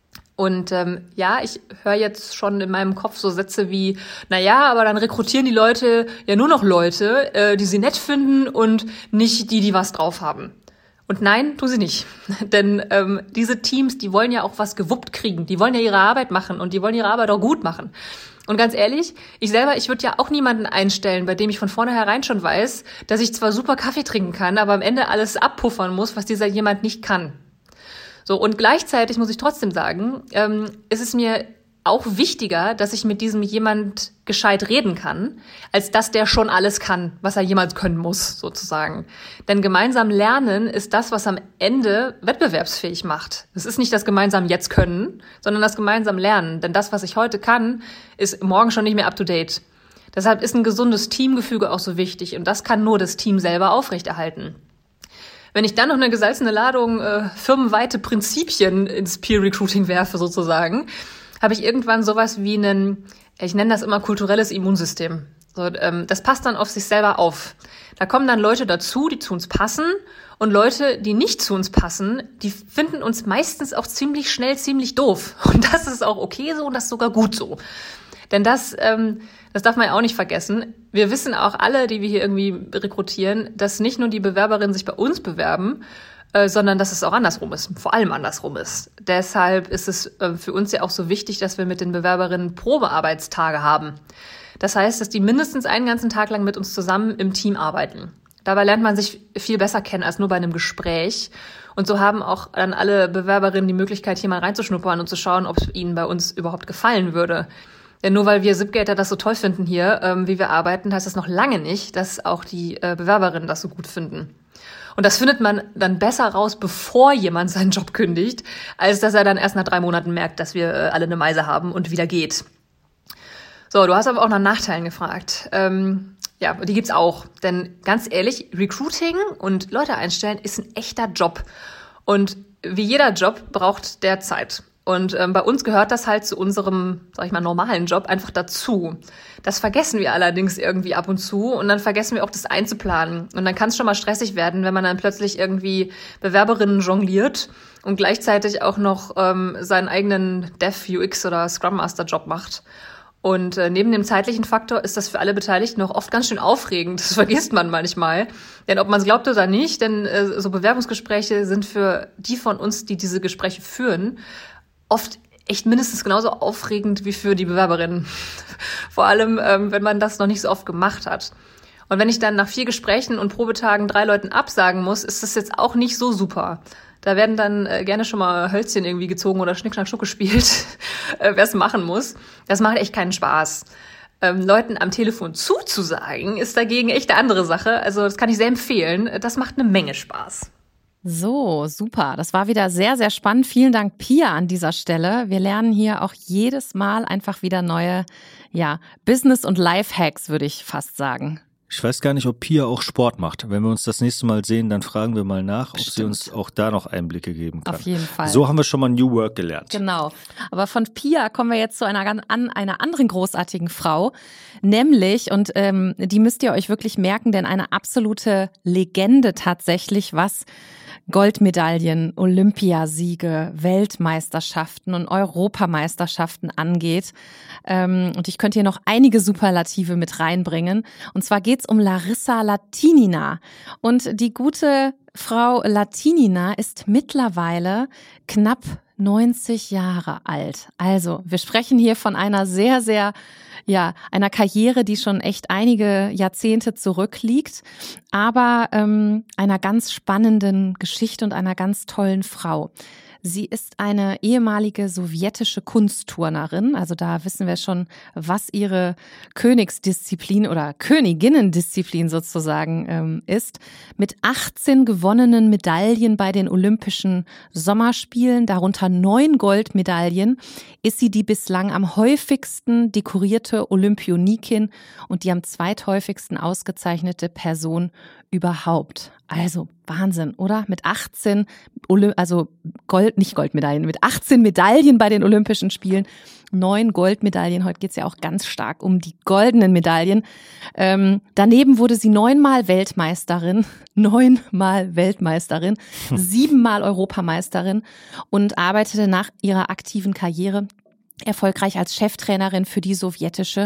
Und ähm, ja, ich höre jetzt schon in meinem Kopf so Sätze wie, na ja, aber dann rekrutieren die Leute ja nur noch Leute, äh, die sie nett finden und nicht die, die was drauf haben. Und nein, tun sie nicht. Denn ähm, diese Teams, die wollen ja auch was gewuppt kriegen. Die wollen ja ihre Arbeit machen und die wollen ihre Arbeit auch gut machen. Und ganz ehrlich, ich selber, ich würde ja auch niemanden einstellen, bei dem ich von vornherein schon weiß, dass ich zwar super Kaffee trinken kann, aber am Ende alles abpuffern muss, was dieser jemand nicht kann. So, und gleichzeitig muss ich trotzdem sagen, ähm, ist es mir auch wichtiger, dass ich mit diesem jemand gescheit reden kann, als dass der schon alles kann, was er jemals können muss, sozusagen. Denn gemeinsam lernen ist das, was am Ende wettbewerbsfähig macht. Es ist nicht das gemeinsam jetzt können, sondern das gemeinsam lernen. Denn das, was ich heute kann, ist morgen schon nicht mehr up to date. Deshalb ist ein gesundes Teamgefüge auch so wichtig. Und das kann nur das Team selber aufrechterhalten. Wenn ich dann noch eine gesalzene Ladung äh, firmenweite Prinzipien ins Peer-Recruiting werfe, sozusagen, habe ich irgendwann sowas wie einen, ich nenne das immer kulturelles Immunsystem. So, ähm, das passt dann auf sich selber auf. Da kommen dann Leute dazu, die zu uns passen, und Leute, die nicht zu uns passen, die finden uns meistens auch ziemlich schnell ziemlich doof. Und das ist auch okay so und das ist sogar gut so. Denn das, ähm, das darf man ja auch nicht vergessen. Wir wissen auch alle, die wir hier irgendwie rekrutieren, dass nicht nur die Bewerberinnen sich bei uns bewerben, Äh, sondern dass es auch andersrum ist, vor allem andersrum ist. Deshalb ist es äh, für uns ja auch so wichtig, dass wir mit den Bewerberinnen Probearbeitstage haben. Das heißt, dass die mindestens einen ganzen Tag lang mit uns zusammen im Team arbeiten. Dabei lernt man sich viel besser kennen als nur bei einem Gespräch. Und so haben auch dann alle Bewerberinnen die Möglichkeit, hier mal reinzuschnuppern und zu schauen, ob es ihnen bei uns überhaupt gefallen würde. Denn nur weil wir Zipgater das so toll finden hier, ähm, wie wir arbeiten, heißt das noch lange nicht, dass auch die äh, Bewerberinnen das so gut finden. Und das findet man dann besser raus, bevor jemand seinen Job kündigt, als dass er dann erst nach drei Monaten merkt, dass wir äh, alle eine Meise haben und wieder geht. So, du hast aber auch nach Nachteilen gefragt. Ähm, ja, die gibt's auch. Denn ganz ehrlich, Recruiting und Leute einstellen ist ein echter Job. Und wie jeder Job braucht der Zeit. Und ähm, bei uns gehört das halt zu unserem, sag ich mal, normalen Job einfach dazu. Das vergessen wir allerdings irgendwie ab und zu und dann vergessen wir auch, das einzuplanen. Und dann kann es schon mal stressig werden, wenn man dann plötzlich irgendwie Bewerberinnen jongliert und gleichzeitig auch noch ähm, seinen eigenen Dev, U X oder Scrum Master Job macht. Und äh, neben dem zeitlichen Faktor ist das für alle Beteiligten noch oft ganz schön aufregend. Das vergisst man manchmal. Denn ob man es glaubt oder nicht, denn äh, so Bewerbungsgespräche sind für die von uns, die diese Gespräche führen, oft echt mindestens genauso aufregend wie für die Bewerberinnen. Vor allem, ähm, wenn man das noch nicht so oft gemacht hat. Und wenn ich dann nach vier Gesprächen und Probetagen drei Leuten absagen muss, ist das jetzt auch nicht so super. Da werden dann äh, gerne schon mal Hölzchen irgendwie gezogen oder Schnick, Schnack, Schnuck gespielt, äh, wer es machen muss. Das macht echt keinen Spaß. Ähm, Leuten am Telefon zuzusagen, ist dagegen echt eine andere Sache. Also das kann ich sehr empfehlen. Das macht eine Menge Spaß. So, super. Das war wieder sehr, sehr spannend. Vielen Dank, Pia, an dieser Stelle. Wir lernen hier auch jedes Mal einfach wieder neue, ja, Business- und Life-Hacks, würde ich fast sagen. Ich weiß gar nicht, ob Pia auch Sport macht. Wenn wir uns das nächste Mal sehen, dann fragen wir mal nach, ob Stimmt. sie uns auch da noch Einblicke geben kann. Auf jeden Fall. So haben wir schon mal New Work gelernt. Genau. Aber von Pia kommen wir jetzt zu einer, an einer anderen großartigen Frau, nämlich, und ähm, die müsst ihr euch wirklich merken, denn eine absolute Legende tatsächlich, was Goldmedaillen, Olympiasiege, Weltmeisterschaften und Europameisterschaften angeht. Ähm, und ich könnte hier noch einige Superlative mit reinbringen. Und zwar geht's um Larissa Latinina. Und die gute Frau Latinina ist mittlerweile knapp neunzig Jahre alt. Also, wir sprechen hier von einer sehr, sehr, ja, einer Karriere, die schon echt einige Jahrzehnte zurückliegt, aber ähm, einer ganz spannenden Geschichte und einer ganz tollen Frau. Sie ist eine ehemalige sowjetische Kunstturnerin, also da wissen wir schon, was ihre Königsdisziplin oder Königinnendisziplin sozusagen ähm, ist. Mit achtzehn gewonnenen Medaillen bei den Olympischen Sommerspielen, darunter neun Goldmedaillen, ist sie die bislang am häufigsten dekorierte Olympionikin und die am zweithäufigsten ausgezeichnete Person überhaupt. Also Wahnsinn, oder? Mit achtzehn, also Gold, nicht Goldmedaillen, mit achtzehn Medaillen bei den Olympischen Spielen, neun Goldmedaillen. Heute geht's ja auch ganz stark um die goldenen Medaillen. Ähm, daneben wurde sie neunmal Weltmeisterin, neunmal Weltmeisterin, siebenmal Europameisterin und arbeitete nach ihrer aktiven Karriere erfolgreich als Cheftrainerin für die sowjetische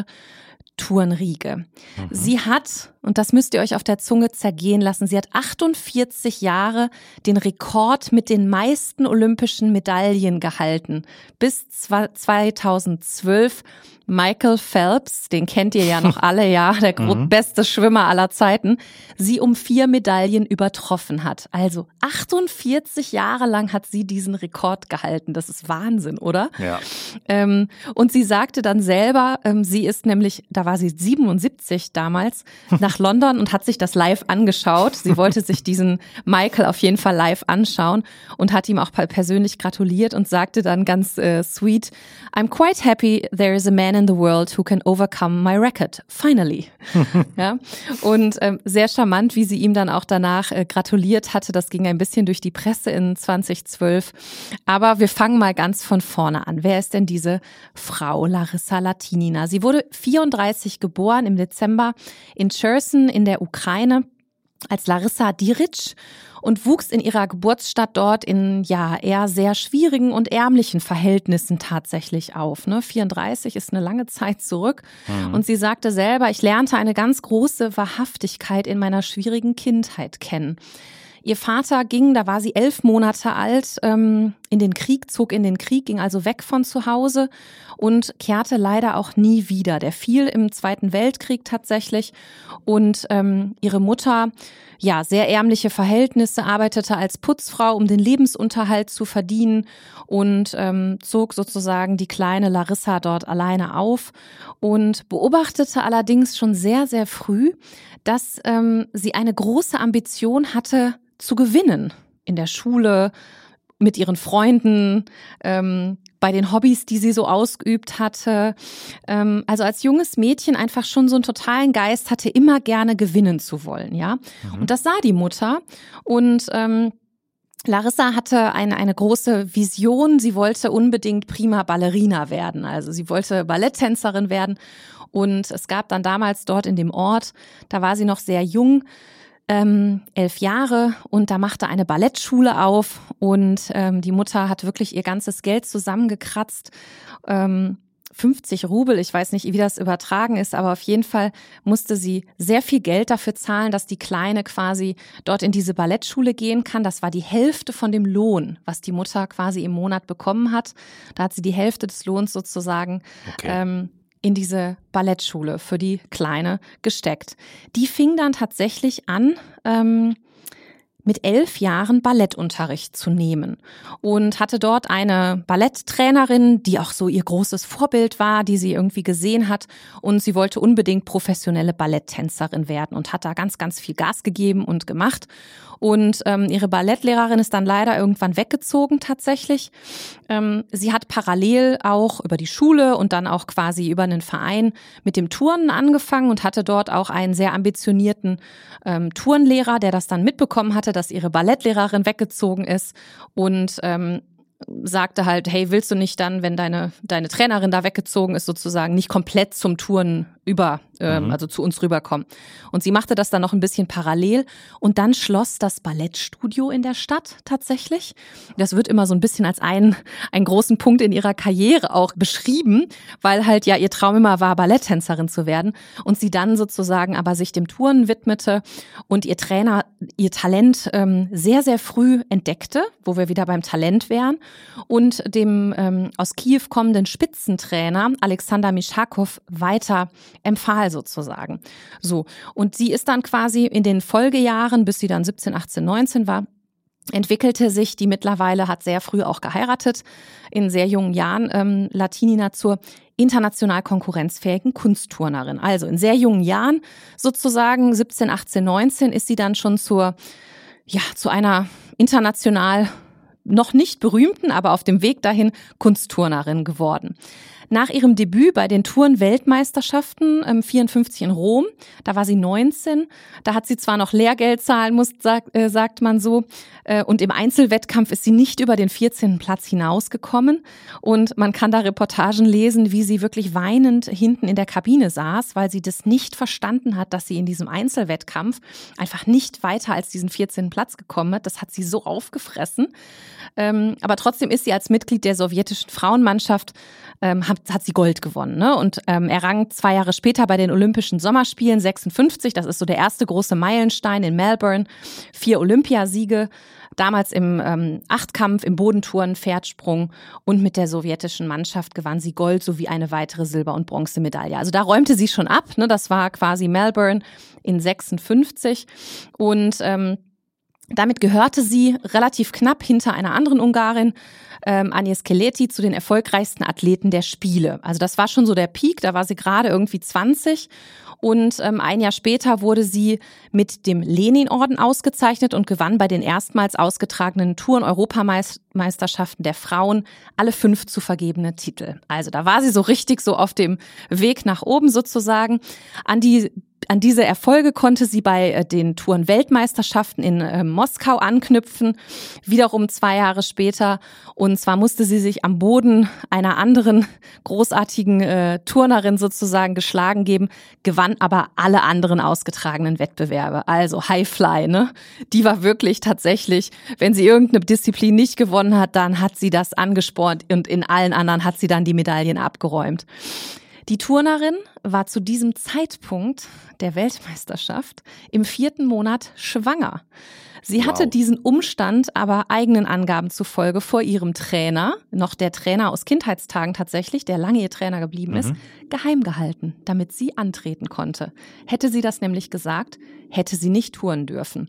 Turnriege. Mhm. Sie hat, und das müsst ihr euch auf der Zunge zergehen lassen, sie hat achtundvierzig Jahre den Rekord mit den meisten olympischen Medaillen gehalten. Bis zweitausendzwölf Michael Phelps, den kennt ihr ja noch alle, ja, der mhm. beste Schwimmer aller Zeiten, sie um vier Medaillen übertroffen hat. Also achtundvierzig Jahre lang hat sie diesen Rekord gehalten. Das ist Wahnsinn, oder? Ja. Ähm, und sie sagte dann selber, ähm, sie ist nämlich, da war sie siebenundsiebzig damals, nach London und hat sich das live angeschaut. Sie wollte sich diesen Michael auf jeden Fall live anschauen und hat ihm auch persönlich gratuliert und sagte dann ganz äh, sweet, I'm quite happy there is a man in the world who can overcome my record, finally. Ja, und ähm, sehr charmant, wie sie ihm dann auch danach äh, gratuliert hatte. Das ging ein bisschen durch die Presse in zweitausendzwölf. Aber wir fangen mal ganz von vorne an. Wer ist denn diese Frau Larissa Latinina? Sie wurde vierunddreißig geboren im Dezember in Cherson in der Ukraine als Larissa Diric und wuchs in ihrer Geburtsstadt dort in ja eher sehr schwierigen und ärmlichen Verhältnissen tatsächlich auf. Ne? vierunddreißig ist eine lange Zeit zurück. Mhm. Und sie sagte selber, ich lernte eine ganz große Wahrhaftigkeit in meiner schwierigen Kindheit kennen. Ihr Vater ging, da war sie elf Monate alt, ähm, in den Krieg, zog in den Krieg, ging also weg von zu Hause und kehrte leider auch nie wieder. Der fiel im Zweiten Weltkrieg tatsächlich und ähm, ihre Mutter, ja, sehr ärmliche Verhältnisse, arbeitete als Putzfrau, um den Lebensunterhalt zu verdienen und ähm, zog sozusagen die kleine Larissa dort alleine auf und beobachtete allerdings schon sehr, sehr früh, dass ähm, sie eine große Ambition hatte, zu gewinnen in der Schule, mit ihren Freunden, ähm, bei den Hobbys, die sie so ausgeübt hatte. Ähm, also als junges Mädchen einfach schon so einen totalen Geist hatte, immer gerne gewinnen zu wollen, ja. Mhm. Und das sah die Mutter und ähm, Larissa hatte eine, eine große Vision. Sie wollte unbedingt prima Ballerina werden. Also sie wollte Balletttänzerin werden. Und es gab dann damals dort in dem Ort, da war sie noch sehr jung, ähm, elf Jahre, und da machte eine Ballettschule auf. Und ähm, die Mutter hat wirklich ihr ganzes Geld zusammengekratzt. Ähm, fünfzig Rubel, ich weiß nicht, wie das übertragen ist, aber auf jeden Fall musste sie sehr viel Geld dafür zahlen, dass die Kleine quasi dort in diese Ballettschule gehen kann. Das war die Hälfte von dem Lohn, was die Mutter quasi im Monat bekommen hat. Da hat sie die Hälfte des Lohns sozusagen okay. ähm, in diese Ballettschule für die Kleine gesteckt. Die fing dann tatsächlich an, ähm, mit elf Jahren Ballettunterricht zu nehmen und hatte dort eine Balletttrainerin, die auch so ihr großes Vorbild war, die sie irgendwie gesehen hat, und sie wollte unbedingt professionelle Balletttänzerin werden und hat da ganz, ganz viel Gas gegeben und gemacht. Und ähm, ihre Ballettlehrerin ist dann leider irgendwann weggezogen tatsächlich. Ähm, sie hat parallel auch über die Schule und dann auch quasi über einen Verein mit dem Turnen angefangen und hatte dort auch einen sehr ambitionierten ähm, Turnlehrer, der das dann mitbekommen hatte, dass ihre Ballettlehrerin weggezogen ist, und ähm, sagte halt, hey, willst du nicht dann, wenn deine deine Trainerin da weggezogen ist, sozusagen nicht komplett zum Turnen über, ähm, mhm. also zu uns rüberkommen. Und sie machte das dann noch ein bisschen parallel, und dann schloss das Ballettstudio in der Stadt tatsächlich. Das wird immer so ein bisschen als ein einen großen Punkt in ihrer Karriere auch beschrieben, weil halt ja ihr Traum immer war, Balletttänzerin zu werden, und sie dann sozusagen aber sich dem Turnen widmete und ihr Trainer ihr Talent ähm, sehr, sehr früh entdeckte, wo wir wieder beim Talent wären, und dem ähm, aus Kiew kommenden Spitzentrainer Alexander Mischakow weiter empfahl sozusagen. So. Und sie ist dann quasi in den Folgejahren, bis sie dann siebzehn, achtzehn, neunzehn war, entwickelte sich die mittlerweile, hat sehr früh auch geheiratet, in sehr jungen Jahren, ähm, Latinina zur international konkurrenzfähigen Kunstturnerin. Also in sehr jungen Jahren, sozusagen siebzehn, achtzehn, neunzehn, ist sie dann schon zur, ja, zu einer international noch nicht berühmten, aber auf dem Weg dahin Kunstturnerin geworden. Nach ihrem Debüt bei den Turn-Weltmeisterschaften ähm, vierundfünfzig in Rom, da war sie neunzehn, da hat sie zwar noch Lehrgeld zahlen müssen, sagt, äh, sagt man so, äh, und im Einzelwettkampf ist sie nicht über den vierzehnten Platz hinausgekommen, und man kann da Reportagen lesen, wie sie wirklich weinend hinten in der Kabine saß, weil sie das nicht verstanden hat, dass sie in diesem Einzelwettkampf einfach nicht weiter als diesen vierzehnten Platz gekommen ist. Das hat sie so aufgefressen. Ähm, aber trotzdem ist sie als Mitglied der sowjetischen Frauenmannschaft, ähm, hat, hat sie Gold gewonnen, ne? Und ähm, errang zwei Jahre später bei den Olympischen Sommerspielen sechsundfünfzig, das ist so der erste große Meilenstein in Melbourne, vier Olympiasiege, damals im ähm, Achtkampf, im Bodenturnen, Pferdsprung, und mit der sowjetischen Mannschaft gewann sie Gold sowie eine weitere Silber- und Bronzemedaille. Also da räumte sie schon ab, ne? Das war quasi Melbourne in sechsundfünfzig, und ähm, damit gehörte sie relativ knapp hinter einer anderen Ungarin, ähm, Agnieszka Keleti, zu den erfolgreichsten Athleten der Spiele. Also das war schon so der Peak, da war sie gerade irgendwie zwanzig, und ähm, ein Jahr später wurde sie mit dem Lenin-Orden ausgezeichnet und gewann bei den erstmals ausgetragenen Touren-Europameisterschaften der Frauen alle fünf zu vergebene Titel. Also da war sie so richtig so auf dem Weg nach oben sozusagen. An die An diese Erfolge konnte sie bei den Touren-Weltmeisterschaften in äh, Moskau anknüpfen, wiederum zwei Jahre später. Und zwar musste sie sich am Boden einer anderen großartigen äh, Turnerin sozusagen geschlagen geben, gewann aber alle anderen ausgetragenen Wettbewerbe. Also Highfly, ne? Die war wirklich tatsächlich, wenn sie irgendeine Disziplin nicht gewonnen hat, dann hat sie das angespornt, und in allen anderen hat sie dann die Medaillen abgeräumt. Die Turnerin war zu diesem Zeitpunkt der Weltmeisterschaft im vierten Monat schwanger. Sie hatte wow. diesen Umstand aber eigenen Angaben zufolge vor ihrem Trainer, noch der Trainer aus Kindheitstagen tatsächlich, der lange ihr Trainer geblieben mhm. ist, geheim gehalten, damit sie antreten konnte. Hätte sie das nämlich gesagt, hätte sie nicht touren dürfen.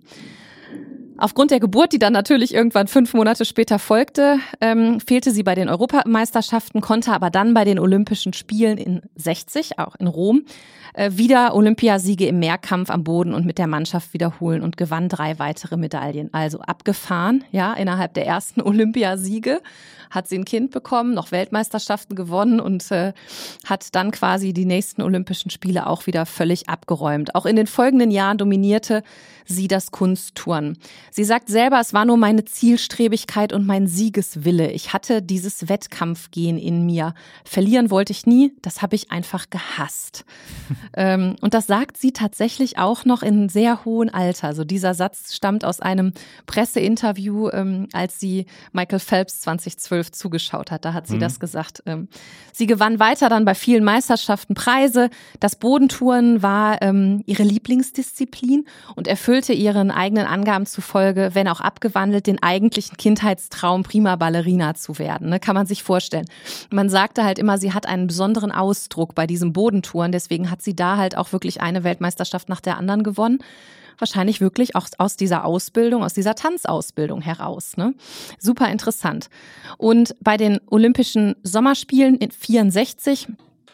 Aufgrund der Geburt, die dann natürlich irgendwann fünf Monate später folgte, ähm, fehlte sie bei den Europameisterschaften, konnte aber dann bei den Olympischen Spielen in sechzig, auch in Rom, äh, wieder Olympiasiege im Mehrkampf am Boden und mit der Mannschaft wiederholen und gewann drei weitere Medaillen. Also abgefahren, ja, innerhalb der ersten Olympiasiege hat sie ein Kind bekommen, noch Weltmeisterschaften gewonnen und äh, hat dann quasi die nächsten Olympischen Spiele auch wieder völlig abgeräumt. Auch in den folgenden Jahren dominierte sie das Kunstturnen. Sie sagt selber, es war nur meine Zielstrebigkeit und mein Siegeswille. Ich hatte dieses Wettkampfgehen in mir. Verlieren wollte ich nie, das habe ich einfach gehasst. ähm, und das sagt sie tatsächlich auch noch in sehr hohem Alter. Also dieser Satz stammt aus einem Presseinterview, ähm, als sie Michael Phelps zweitausendzwölf zugeschaut hat. Da hat sie mhm. das gesagt. Ähm, sie gewann weiter dann bei vielen Meisterschaften Preise. Das Bodentouren war ähm, ihre Lieblingsdisziplin und erfüllte ihren eigenen Angaben zufolge, wenn auch abgewandelt, den eigentlichen Kindheitstraum, Prima Ballerina zu werden. Ne, kann man sich vorstellen. Man sagte halt immer, sie hat einen besonderen Ausdruck bei diesem Bodentouren. Deswegen hat sie da halt auch wirklich eine Weltmeisterschaft nach der anderen gewonnen. wahrscheinlich wirklich auch aus dieser Ausbildung, aus dieser Tanzausbildung heraus. Ne? Super interessant. Und bei den Olympischen Sommerspielen in vierundsechzig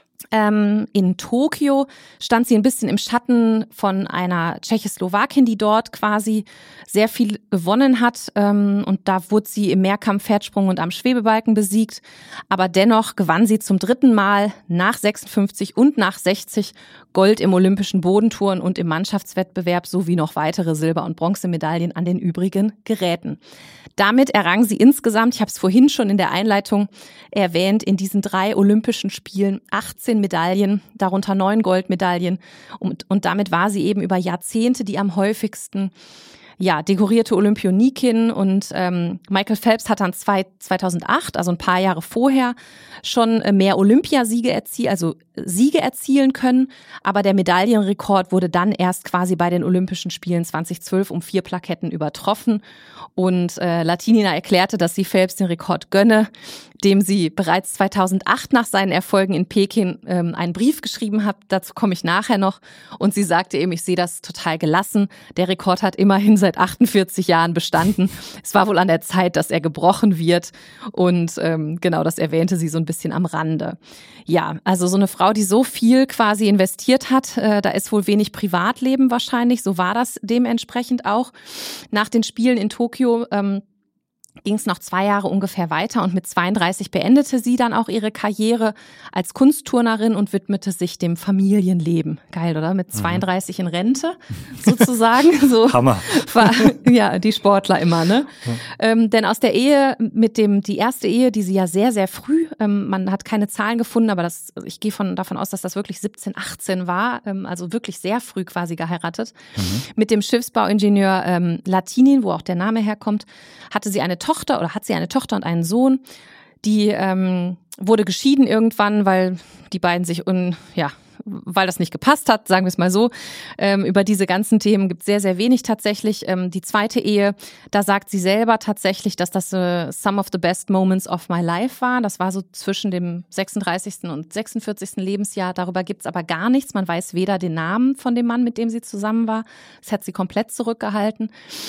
Ähm, in Tokio stand sie ein bisschen im Schatten von einer Tschechoslowakin, die dort quasi sehr viel gewonnen hat. Ähm, und da wurde sie im Mehrkampf, Pferdsprung und am Schwebebalken besiegt. Aber dennoch gewann sie zum dritten Mal nach sechsundfünfzig und nach sechzig Gold im olympischen Bodenturnen und im Mannschaftswettbewerb sowie noch weitere Silber- und Bronzemedaillen an den übrigen Geräten. Damit errang sie insgesamt, ich habe es vorhin schon in der Einleitung erwähnt, in diesen drei Olympischen Spielen achtzehn Medaillen, darunter neun Goldmedaillen. Und, und damit war sie eben über Jahrzehnte die am häufigsten ja, dekorierte Olympionikin. Und ähm, Michael Phelps hat dann zwei, zweitausendacht, also ein paar Jahre vorher, schon mehr Olympiasiege erzielt, also Siege erzielen können. Aber der Medaillenrekord wurde dann erst quasi bei den Olympischen Spielen zweitausendzwölf um vier Plaketten übertroffen. Und äh, Latinina erklärte, dass sie Phelps den Rekord gönne, dem sie bereits zweitausendacht nach seinen Erfolgen in Peking ähm, einen Brief geschrieben hat. Dazu komme ich nachher noch. Und sie sagte eben, ich sehe das total gelassen. Der Rekord hat immerhin seit achtundvierzig Jahren bestanden. Es war wohl an der Zeit, dass er gebrochen wird. Und ähm, genau, das erwähnte sie so ein bisschen am Rande. Ja, also so eine Frau, die so viel quasi investiert hat, äh, da ist wohl wenig Privatleben wahrscheinlich. So war das dementsprechend auch. Nach den Spielen in Tokio ähm, ging es noch zwei Jahre ungefähr weiter und mit zweiunddreißig beendete sie dann auch ihre Karriere als Kunstturnerin und widmete sich dem Familienleben. Geil, oder? Mit zweiunddreißig in Rente sozusagen. So Hammer. War, ja, die Sportler immer, ne? Ja. Ähm, denn aus der Ehe mit dem, die erste Ehe, die sie ja sehr, sehr früh, ähm, man hat keine Zahlen gefunden, aber das, ich gehe von, davon aus, dass das wirklich siebzehn, achtzehn war, ähm, also wirklich sehr früh quasi geheiratet. Mhm. Mit dem Schiffsbauingenieur ähm, Latinin, wo auch der Name herkommt, hatte sie eine Tochter oder hat sie eine Tochter und einen Sohn. Die ähm, wurde geschieden irgendwann, weil die beiden sich un, ja, weil das nicht gepasst hat, sagen wir es mal so. Ähm, über diese ganzen Themen gibt es sehr, sehr wenig tatsächlich. Ähm, die zweite Ehe, da sagt sie selber tatsächlich, dass das äh, some of the best moments of my life war. Das war so zwischen dem sechsunddreißigsten und sechsundvierzigsten Lebensjahr. Darüber gibt es aber gar nichts. Man weiß weder den Namen von dem Mann, mit dem sie zusammen war. Das hat sie komplett zurückgehalten.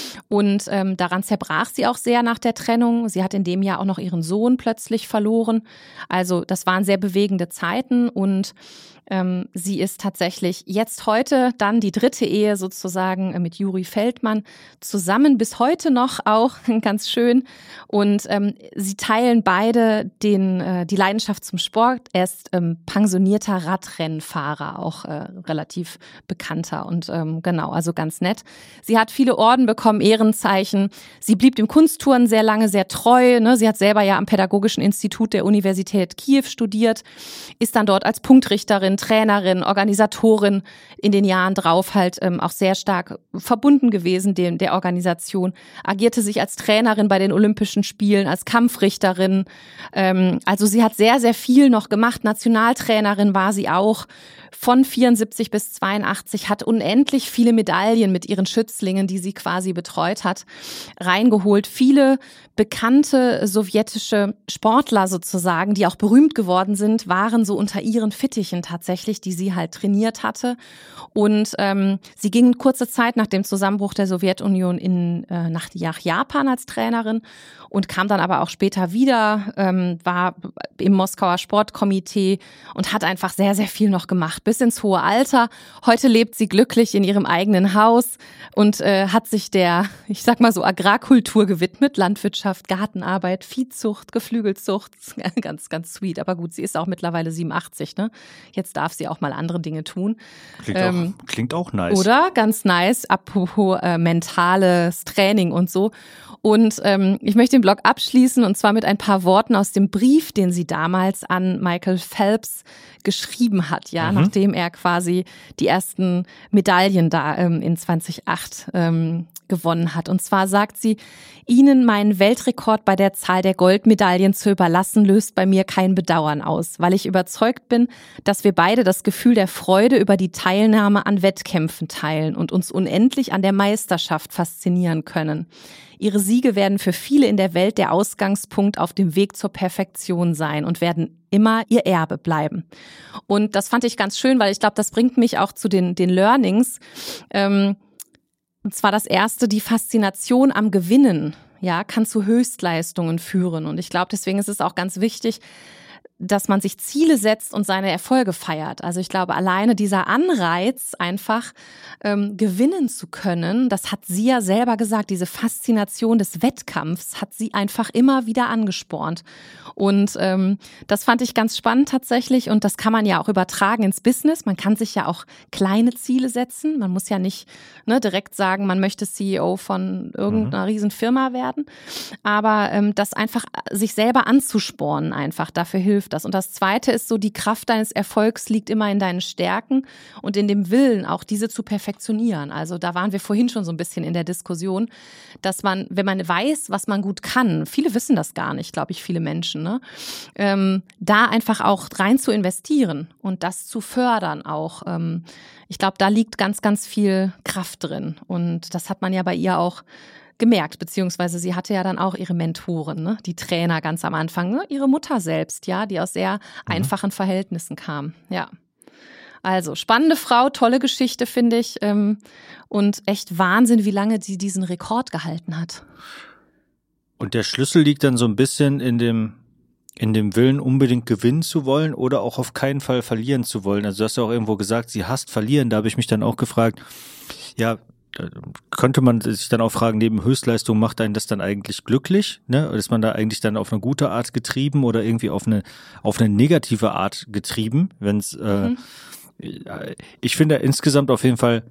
Und ähm, daran zerbrach sie auch sehr nach der Trennung. Sie hat in dem Jahr auch noch ihren Sohn plötzlich verloren. Also das waren sehr bewegende Zeiten und Ähm, sie ist tatsächlich jetzt heute dann die dritte Ehe sozusagen mit Juri Feldmann zusammen, bis heute noch auch ganz schön. Und ähm, sie teilen beide den, äh, die Leidenschaft zum Sport. Er ist ähm, pensionierter Radrennfahrer, auch äh, relativ bekannter und ähm, genau, also ganz nett. Sie hat viele Orden bekommen, Ehrenzeichen. Sie blieb dem Kunstturnen sehr lange sehr treu. Ne? Sie hat selber ja am Pädagogischen Institut der Universität Kiew studiert, ist dann dort als Punktrichterin, Trainerin, Organisatorin in den Jahren drauf halt ähm, auch sehr stark verbunden gewesen dem, der Organisation, agierte sich als Trainerin bei den Olympischen Spielen, als Kampfrichterin. Ähm, also sie hat sehr, sehr viel noch gemacht. Nationaltrainerin war sie auch. Von vierundsiebzig bis zweiundachtzig, hat unendlich viele Medaillen mit ihren Schützlingen, die sie quasi betreut hat, reingeholt. Viele bekannte sowjetische Sportler sozusagen, die auch berühmt geworden sind, waren so unter ihren Fittichen tatsächlich, die sie halt trainiert hatte. Und ähm, sie ging kurze Zeit nach dem Zusammenbruch der Sowjetunion in, äh, nach, nach Japan als Trainerin und kam dann aber auch später wieder, ähm, war im Moskauer Sportkomitee und hat einfach sehr, sehr viel noch gemacht. Bis ins hohe Alter. Heute lebt sie glücklich in ihrem eigenen Haus und äh, hat sich der, ich sag mal so, Agrarkultur gewidmet. Landwirtschaft, Gartenarbeit, Viehzucht, Geflügelzucht. Ganz, ganz sweet. Aber gut, sie ist auch mittlerweile siebenundachtzig, ne? Jetzt darf sie auch mal andere Dinge tun. Klingt, ähm, auch, klingt auch nice. Oder? Ganz nice. Apropos äh, mentales Training und so. Und ähm, ich möchte den Blog abschließen und zwar mit ein paar Worten aus dem Brief, den sie damals an Michael Phelps geschrieben hat, ja, mhm. nachdem er quasi die ersten Medaillen da ähm, in zweitausendacht ähm, gewonnen hat. Und zwar sagt sie, Ihnen meinen Weltrekord bei der Zahl der Goldmedaillen zu überlassen, löst bei mir kein Bedauern aus, weil ich überzeugt bin, dass wir beide das Gefühl der Freude über die Teilnahme an Wettkämpfen teilen und uns unendlich an der Meisterschaft faszinieren können. Ihre Siege werden für viele in der Welt der Ausgangspunkt auf dem Weg zur Perfektion sein und werden immer ihr Erbe bleiben. Und das fand ich ganz schön, weil ich glaube, das bringt mich auch zu den, den Learnings. Ähm, Und zwar das erste, die Faszination am Gewinnen, ja, kann zu Höchstleistungen führen. Und ich glaube, deswegen ist es auch ganz wichtig, dass man sich Ziele setzt und seine Erfolge feiert. Also ich glaube, alleine dieser Anreiz, einfach ähm, gewinnen zu können, das hat sie ja selber gesagt, diese Faszination des Wettkampfs hat sie einfach immer wieder angespornt. Und ähm, das fand ich ganz spannend tatsächlich und das kann man ja auch übertragen ins Business. Man kann sich ja auch kleine Ziele setzen. Man muss ja nicht ne, direkt sagen, man möchte C E O von irgendeiner mhm. riesen Firma werden. Aber ähm, das einfach sich selber anzuspornen einfach, dafür hilft das. Und das Zweite ist so, die Kraft deines Erfolgs liegt immer in deinen Stärken und in dem Willen, auch diese zu perfektionieren. Also da waren wir vorhin schon so ein bisschen in der Diskussion, dass man, wenn man weiß, was man gut kann, viele wissen das gar nicht, glaube ich, viele Menschen, ne? ähm, da einfach auch rein zu investieren und das zu fördern auch. Ähm, ich glaube, da liegt ganz, ganz viel Kraft drin und das hat man ja bei ihr auch gemerkt, beziehungsweise sie hatte ja dann auch ihre Mentoren, ne? Die Trainer ganz am Anfang, ne? Ihre Mutter selbst, ja, die aus sehr mhm. einfachen Verhältnissen kam, ja. Also spannende Frau, tolle Geschichte, finde ich, ähm, und echt Wahnsinn, wie lange sie diesen Rekord gehalten hat. Und der Schlüssel liegt dann so ein bisschen in dem in dem Willen, unbedingt gewinnen zu wollen oder auch auf keinen Fall verlieren zu wollen. Also du hast ja auch irgendwo gesagt, sie hasst verlieren, da habe ich mich dann auch gefragt, ja, könnte man sich dann auch fragen, neben Höchstleistung macht einen das dann eigentlich glücklich? Ne? Ist man da eigentlich dann auf eine gute Art getrieben oder irgendwie auf eine auf eine negative Art getrieben? Wenn's, mhm. äh, ich finde insgesamt auf jeden Fall,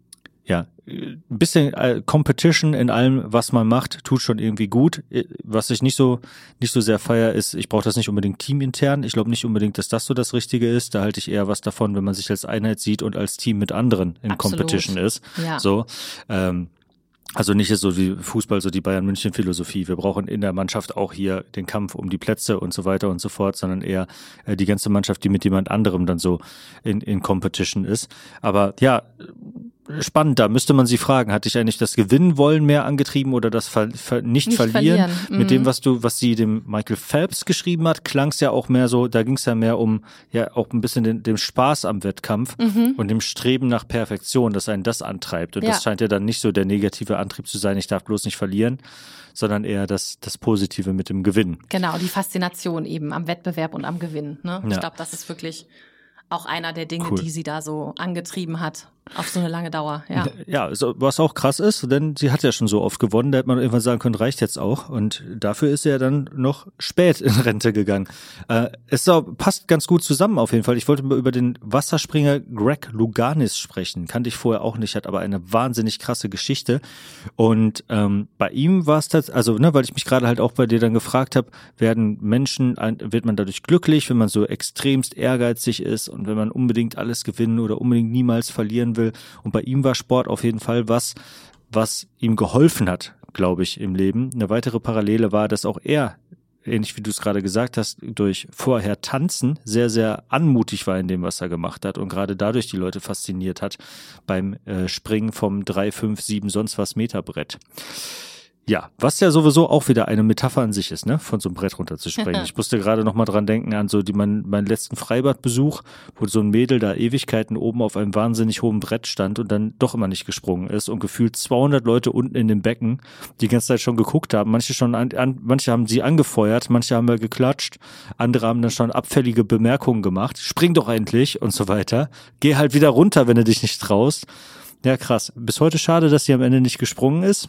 ja, ein bisschen äh, Competition in allem, was man macht, tut schon irgendwie gut. Was ich nicht so nicht so sehr feier, ist, ich brauche das nicht unbedingt teamintern. Ich glaube nicht unbedingt, dass das so das Richtige ist. Da halte ich eher was davon, wenn man sich als Einheit sieht und als Team mit anderen in Absolut. Competition ist. Ja. So, ähm, also nicht ist so wie Fußball, so die Bayern-München-Philosophie. Wir brauchen in der Mannschaft auch hier den Kampf um die Plätze und so weiter und so fort, sondern eher äh, die ganze Mannschaft, die mit jemand anderem dann so in, in Competition ist. Aber ja, spannend, da müsste man sie fragen, hat dich eigentlich das Gewinnen wollen mehr angetrieben oder das Ver, Ver, nicht, nicht verlieren? verlieren. Mhm. Mit dem, was du, was sie dem Michael Phelps geschrieben hat, klang es ja auch mehr so, da ging es ja mehr um ja auch ein bisschen den, dem Spaß am Wettkampf mhm. und dem Streben nach Perfektion, dass einen das antreibt. Und ja. das scheint ja dann nicht so der negative Antrieb zu sein, ich darf bloß nicht verlieren, sondern eher das, das Positive mit dem Gewinn. Genau, die Faszination eben am Wettbewerb und am Gewinn. Ne? Ja. Ich glaube, das ist wirklich auch einer der Dinge, cool. die sie da so angetrieben hat. Auf so eine lange Dauer, ja. Ja, so, was auch krass ist, denn sie hat ja schon so oft gewonnen, da hätte man irgendwann sagen können, reicht jetzt auch. Und dafür ist sie ja dann noch spät in Rente gegangen. Äh, es passt ganz gut zusammen auf jeden Fall. Ich wollte mal über den Wasserspringer Greg Louganis sprechen. Kannte ich vorher auch nicht, hat aber eine wahnsinnig krasse Geschichte. Und ähm, bei ihm war es tatsächlich, also ne, weil ich mich gerade halt auch bei dir dann gefragt habe, werden Menschen, wird man dadurch glücklich, wenn man so extremst ehrgeizig ist und wenn man unbedingt alles gewinnen oder unbedingt niemals verlieren will. Und bei ihm war Sport auf jeden Fall was, was ihm geholfen hat, glaube ich, im Leben. Eine weitere Parallele war, dass auch er, ähnlich wie du es gerade gesagt hast, durch vorher Tanzen sehr, sehr anmutig war in dem, was er gemacht hat und gerade dadurch die Leute fasziniert hat beim äh, Springen vom drei, fünf, sieben, sonst was Meter Brett. Ja, was ja sowieso auch wieder eine Metapher an sich ist, ne, von so einem Brett runterzuspringen. Ich musste gerade noch mal dran denken an so die mein, meinen letzten Freibadbesuch, wo so ein Mädel da Ewigkeiten oben auf einem wahnsinnig hohen Brett stand und dann doch immer nicht gesprungen ist und gefühlt zweihundert Leute unten in dem Becken die ganze Zeit schon geguckt haben. Manche schon an, an manche haben sie angefeuert, manche haben wir geklatscht, andere haben dann schon abfällige Bemerkungen gemacht. Spring doch endlich und so weiter. Geh halt wieder runter, wenn du dich nicht traust. Ja, krass. Bis heute schade, dass sie am Ende nicht gesprungen ist.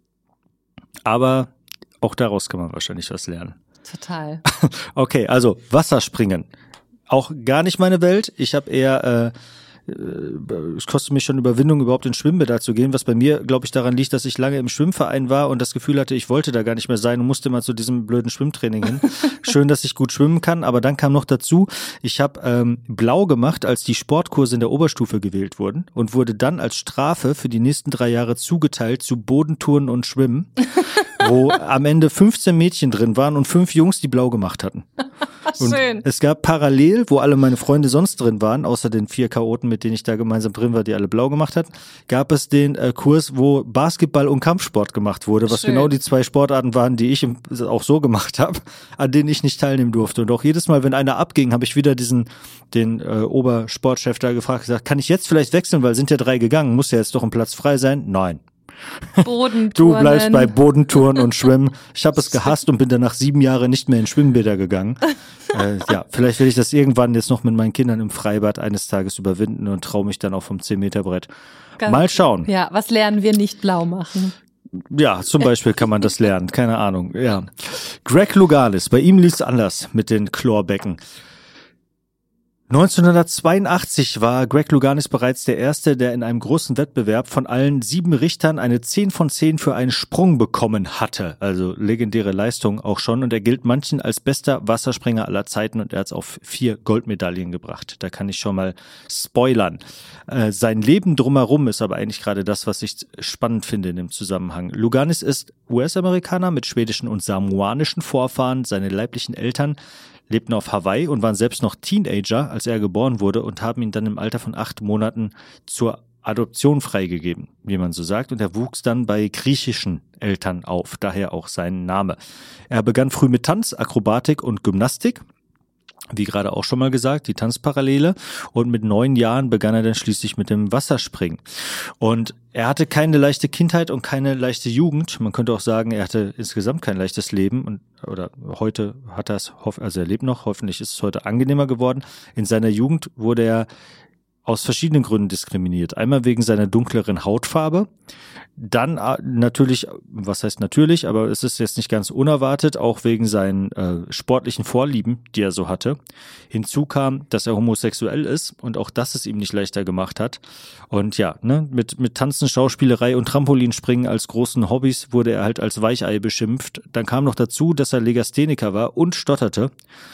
Aber auch daraus kann man wahrscheinlich was lernen. Total. Okay, also Wasserspringen. Auch gar nicht meine Welt. Ich habe eher, äh, es kostet mich schon Überwindung, überhaupt ins Schwimmbad zu gehen, was bei mir, glaube ich, daran liegt, dass ich lange im Schwimmverein war und das Gefühl hatte, ich wollte da gar nicht mehr sein und musste mal zu diesem blöden Schwimmtraining hin. Schön, dass ich gut schwimmen kann, aber dann kam noch dazu, ich habe ähm, blau gemacht, als die Sportkurse in der Oberstufe gewählt wurden und wurde dann als Strafe für die nächsten drei Jahre zugeteilt zu Bodentouren und Schwimmen, wo am Ende fünfzehn Mädchen drin waren und fünf Jungs, die blau gemacht hatten. Und schön. Es gab parallel, wo alle meine Freunde sonst drin waren, außer den vier Chaoten, mit denen ich da gemeinsam drin war, die alle blau gemacht hatten, gab es den äh, Kurs, wo Basketball und Kampfsport gemacht wurde, was schön. Genau die zwei Sportarten waren, die ich im, auch so gemacht habe, an denen ich nicht teilnehmen durfte. Und auch jedes Mal, wenn einer abging, habe ich wieder diesen den äh, Obersportchef da gefragt, gesagt, kann ich jetzt vielleicht wechseln, weil sind ja drei gegangen, muss ja jetzt doch ein Platz frei sein? Nein. Bodenturnen. Du bleibst bei Bodentouren und Schwimmen. Ich habe es gehasst und bin danach sieben Jahre nicht mehr in Schwimmbäder gegangen. äh, ja, vielleicht werde ich das irgendwann jetzt noch mit meinen Kindern im Freibad eines Tages überwinden und traue mich dann auch vom zehn Meter Brett. Ganz Mal schauen. Ja, was lernen wir nicht blau machen? Ja, zum Beispiel kann man das lernen. Keine Ahnung. Ja. Greg Louganis, bei ihm lief es anders mit den Chlorbecken. neunzehnhundertzweiundachtzig war Greg Louganis bereits der Erste, der in einem großen Wettbewerb von allen sieben Richtern eine zehn von zehn für einen Sprung bekommen hatte. Also legendäre Leistung auch schon. Und er gilt manchen als bester Wasserspringer aller Zeiten und er hat es auf vier Goldmedaillen gebracht. Da kann ich schon mal spoilern. Äh, sein Leben drumherum ist aber eigentlich gerade das, was ich spannend finde in dem Zusammenhang. Louganis ist U S-Amerikaner mit schwedischen und samoanischen Vorfahren. Seine leiblichen Eltern lebten auf Hawaii und waren selbst noch Teenager, als er geboren wurde und haben ihn dann im Alter von acht Monaten zur Adoption freigegeben, wie man so sagt. Und er wuchs dann bei griechischen Eltern auf, daher auch sein Name. Er begann früh mit Tanz, Akrobatik und Gymnastik. Wie gerade auch schon mal gesagt, die Tanzparallele. Und mit neun Jahren begann er dann schließlich mit dem Wasserspringen. Und er hatte keine leichte Kindheit und keine leichte Jugend. Man könnte auch sagen, er hatte insgesamt kein leichtes Leben. Und oder heute hat er es, also er lebt noch, hoffentlich ist es heute angenehmer geworden. In seiner Jugend wurde er aus verschiedenen Gründen diskriminiert. Einmal wegen seiner dunkleren Hautfarbe, dann natürlich, was heißt natürlich, aber es ist jetzt nicht ganz unerwartet, auch wegen seinen äh, sportlichen Vorlieben, die er so hatte. Hinzu kam, dass er homosexuell ist und auch das es ihm nicht leichter gemacht hat. Und ja, ne, mit, mit Tanzen, Schauspielerei und Trampolinspringen als großen Hobbys wurde er halt als Weichei beschimpft. Dann kam noch dazu, dass er Legastheniker war und stotterte.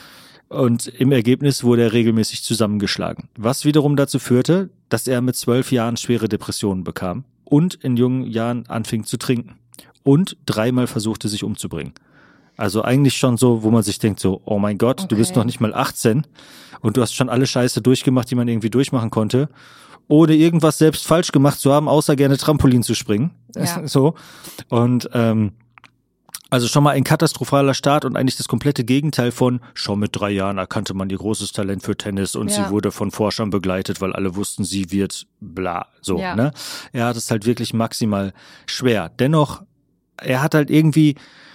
Und im Ergebnis wurde er regelmäßig zusammengeschlagen. Was wiederum dazu führte, dass er mit zwölf Jahren schwere Depressionen bekam und in jungen Jahren anfing zu trinken und dreimal versuchte, sich umzubringen. Also eigentlich schon so, wo man sich denkt so, oh mein Gott, okay, du bist noch nicht mal achtzehn und du hast schon alle Scheiße durchgemacht, die man irgendwie durchmachen konnte, ohne irgendwas selbst falsch gemacht zu haben, außer gerne Trampolin zu springen. Ja. So. Und ähm, also schon mal ein katastrophaler Start und eigentlich das komplette Gegenteil von, schon mit drei Jahren erkannte man ihr großes Talent für Tennis und ja. sie wurde von Forschern begleitet, weil alle wussten, sie wird bla, so, ja. ne? Er hat es halt wirklich maximal schwer. Dennoch, er hat halt irgendwie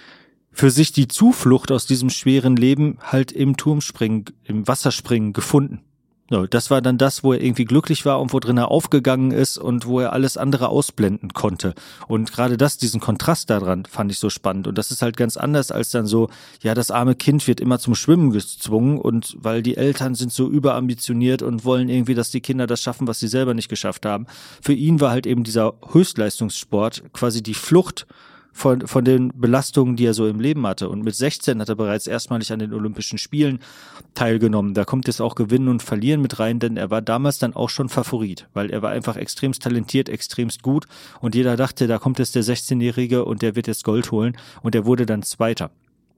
für sich die Zuflucht aus diesem schweren Leben halt im Turmspringen, im Wasserspringen gefunden. So, das war dann das, wo er irgendwie glücklich war und wo drin er aufgegangen ist und wo er alles andere ausblenden konnte. Und gerade das, diesen Kontrast daran, fand ich so spannend. Und das ist halt ganz anders als dann so, ja, das arme Kind wird immer zum Schwimmen gezwungen und weil die Eltern sind so überambitioniert und wollen irgendwie, dass die Kinder das schaffen, was sie selber nicht geschafft haben. Für ihn war halt eben dieser Höchstleistungssport quasi die Flucht von von den Belastungen, die er so im Leben hatte. Und mit sechzehn hat er bereits erstmalig an den Olympischen Spielen teilgenommen. Da kommt jetzt auch Gewinnen und Verlieren mit rein, denn er war damals dann auch schon Favorit, weil er war einfach extremst talentiert, extremst gut und jeder dachte, da kommt jetzt der sechzehnjährige und der wird jetzt Gold holen und er wurde dann Zweiter.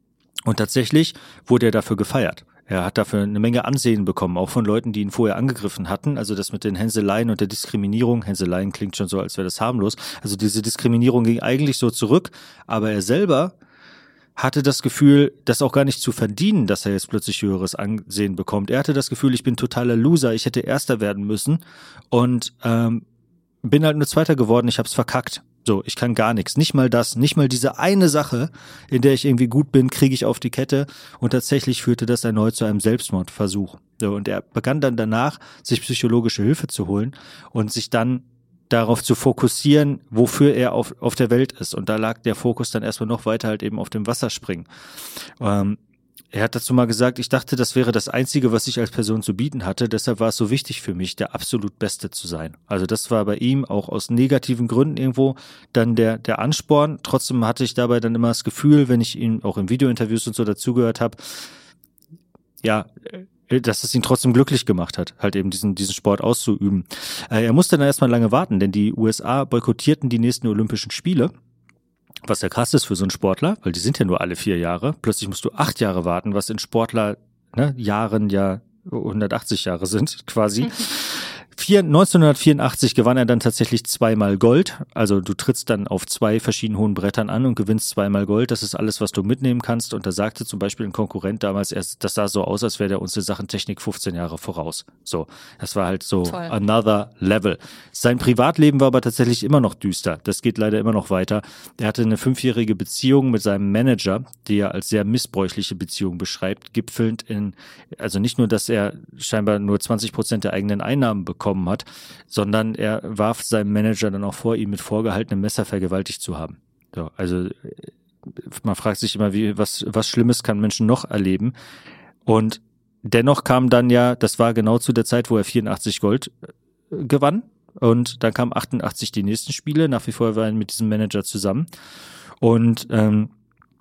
Und tatsächlich wurde er dafür gefeiert. Er hat dafür eine Menge Ansehen bekommen, auch von Leuten, die ihn vorher angegriffen hatten. Also das mit den Hänseleien und der Diskriminierung. Hänseleien klingt schon so, als wäre das harmlos. Also diese Diskriminierung ging eigentlich so zurück, aber er selber hatte das Gefühl, das auch gar nicht zu verdienen, dass er jetzt plötzlich höheres Ansehen bekommt. Er hatte das Gefühl, ich bin totaler Loser, ich hätte Erster werden müssen und ähm, bin halt nur Zweiter geworden, ich hab's verkackt. So, ich kann gar nichts. Nicht mal das, nicht mal diese eine Sache, in der ich irgendwie gut bin, kriege ich auf die Kette. Und tatsächlich führte das erneut zu einem Selbstmordversuch. So, und er begann dann danach, sich psychologische Hilfe zu holen und sich dann darauf zu fokussieren, wofür er auf, auf der Welt ist. Und da lag der Fokus dann erstmal noch weiter halt eben auf dem Wasserspringen. Ähm, Er hat dazu mal gesagt, ich dachte, das wäre das Einzige, was ich als Person zu bieten hatte. Deshalb war es so wichtig für mich, der absolut Beste zu sein. Also das war bei ihm auch aus negativen Gründen irgendwo dann der der Ansporn. Trotzdem hatte ich dabei dann immer das Gefühl, wenn ich ihn auch in Videointerviews und so dazugehört habe, ja, dass es ihn trotzdem glücklich gemacht hat, halt eben diesen diesen Sport auszuüben. Er musste dann erstmal lange warten, denn die U S A boykottierten die nächsten Olympischen Spiele. Was ja krass ist für so einen Sportler, weil die sind ja nur alle vier Jahre. Plötzlich musst du acht Jahre warten, was in Sportler ne, Jahren ja hundertachtzig Jahre sind quasi. neunzehnhundertvierundachtzig gewann er dann tatsächlich zweimal Gold. Also du trittst dann auf zwei verschiedenen hohen Brettern an und gewinnst zweimal Gold. Das ist alles, was du mitnehmen kannst. Und da sagte zum Beispiel ein Konkurrent damals, erst, das sah so aus, als wäre der uns in Sachen Technik fünfzehn Jahre voraus. So, das war halt so Toll. Another level. Sein Privatleben war aber tatsächlich immer noch düster. Das geht leider immer noch weiter. Er hatte eine fünfjährige Beziehung mit seinem Manager, die er als sehr missbräuchliche Beziehung beschreibt, gipfelnd in, also nicht nur, dass er scheinbar nur zwanzig Prozent der eigenen Einnahmen bekommen hat, sondern er warf seinem Manager dann auch vor, ihn mit vorgehaltenem Messer vergewaltigt zu haben. So, also man fragt sich immer, wie was was Schlimmes kann Menschen noch erleben. Und dennoch kam dann ja, das war genau zu der Zeit, wo er vierundachtzig Gold gewann. Und dann kamen achtundachtzig die nächsten Spiele. Nach wie vor war er mit diesem Manager zusammen. Und ähm,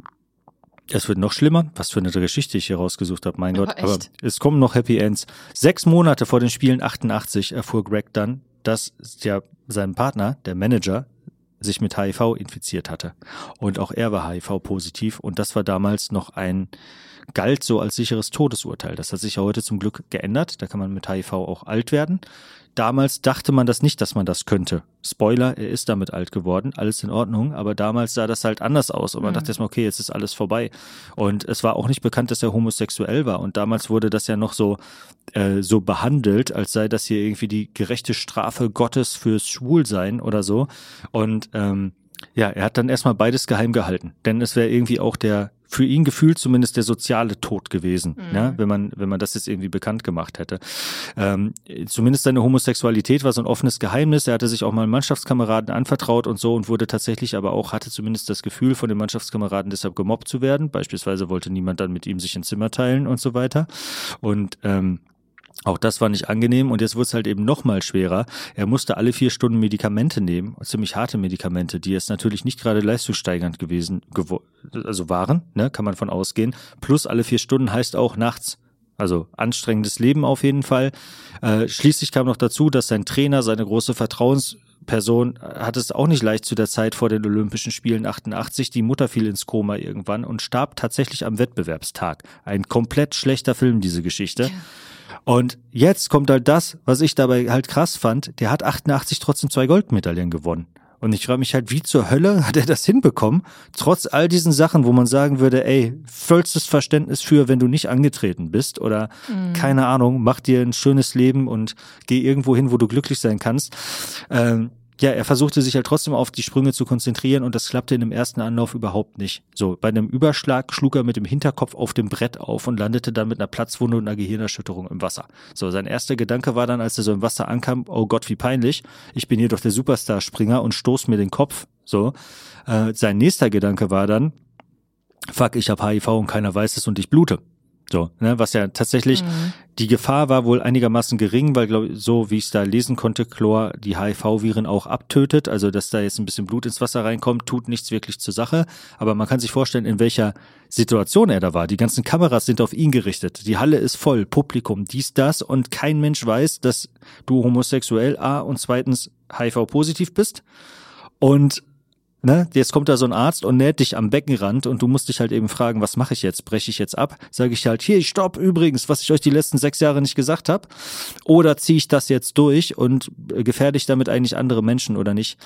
es wird noch schlimmer, was für eine Geschichte ich hier rausgesucht habe, mein Aber Gott. echt? Aber es kommen noch Happy Ends. Sechs Monate vor den Spielen achtundachtzig erfuhr Greg dann, dass ja sein Partner, der Manager, sich mit H I V infiziert hatte. Und auch er war H I V-positiv. Und das war damals noch ein, galt so als sicheres Todesurteil. Das hat sich ja heute zum Glück geändert. Da kann man mit H I V auch alt werden. Damals dachte man das nicht, dass man das könnte. Spoiler, er ist damit alt geworden, alles in Ordnung, aber damals sah das halt anders aus und man mhm. dachte erstmal, okay, jetzt ist alles vorbei. Und es war auch nicht bekannt, dass er homosexuell war und damals wurde das ja noch so äh, so behandelt, als sei das hier irgendwie die gerechte Strafe Gottes fürs Schwulsein oder so. Und ähm, ja, er hat dann erstmal beides geheim gehalten, denn es wäre irgendwie auch der, für ihn gefühlt zumindest der soziale Tod gewesen, mhm. ne? wenn man wenn man das jetzt irgendwie bekannt gemacht hätte. Ähm, zumindest seine Homosexualität war so ein offenes Geheimnis. Er hatte sich auch mal Mannschaftskameraden anvertraut und so und wurde tatsächlich aber auch, hatte zumindest das Gefühl, von den Mannschaftskameraden deshalb gemobbt zu werden. Beispielsweise wollte niemand dann mit ihm sich ein Zimmer teilen und so weiter. Und ähm, auch das war nicht angenehm und jetzt wurde es halt eben noch mal schwerer. Er musste alle vier Stunden Medikamente nehmen, ziemlich harte Medikamente, die jetzt natürlich nicht gerade leistungssteigernd gewesen, gewo- also waren, ne, kann man von ausgehen. Plus alle vier Stunden heißt auch nachts. Also anstrengendes Leben auf jeden Fall. Äh, schließlich kam noch dazu, dass sein Trainer, seine große Vertrauensperson, hat es auch nicht leicht zu der Zeit vor den Olympischen Spielen achtundachtzig. Die Mutter fiel ins Koma irgendwann und starb tatsächlich am Wettbewerbstag. Ein komplett schlechter Film, diese Geschichte. Ja. Und jetzt kommt halt das, was ich dabei halt krass fand, der hat achtundachtzig trotzdem zwei Goldmedaillen gewonnen. Und ich frage mich halt, wie zur Hölle hat er das hinbekommen, trotz all diesen Sachen, wo man sagen würde, ey, vollstes Verständnis für, wenn du nicht angetreten bist oder mhm. keine Ahnung, mach dir ein schönes Leben und geh irgendwo hin, wo du glücklich sein kannst. Ähm, Ja, er versuchte sich halt trotzdem auf die Sprünge zu konzentrieren und das klappte in dem ersten Anlauf überhaupt nicht. So, bei einem Überschlag schlug er mit dem Hinterkopf auf dem Brett auf und landete dann mit einer Platzwunde und einer Gehirnerschütterung im Wasser. So, sein erster Gedanke war dann, als er so im Wasser ankam, oh Gott, wie peinlich, ich bin hier doch der Superstar-Springer und stoß mir den Kopf. So, äh, sein nächster Gedanke war dann, fuck, ich hab H I V und keiner weiß es und ich blute. So, ne, was ja tatsächlich, mhm. die Gefahr war wohl einigermaßen gering, weil, glaube ich, so wie ich es da lesen konnte, Chlor die H I V-Viren auch abtötet, also dass da jetzt ein bisschen Blut ins Wasser reinkommt, tut nichts wirklich zur Sache, aber man kann sich vorstellen, in welcher Situation er da war. Die ganzen Kameras sind auf ihn gerichtet, die Halle ist voll, Publikum, dies, das und kein Mensch weiß, dass du homosexuell A und zweitens H I V-positiv bist und Ne, jetzt kommt da so ein Arzt und näht dich am Beckenrand und du musst dich halt eben fragen, was mache ich jetzt? Breche ich jetzt ab? Sage ich halt, hier, stopp, übrigens, was ich euch die letzten sechs Jahre nicht gesagt habe? Oder ziehe ich das jetzt durch und gefährde ich damit eigentlich andere Menschen oder nicht?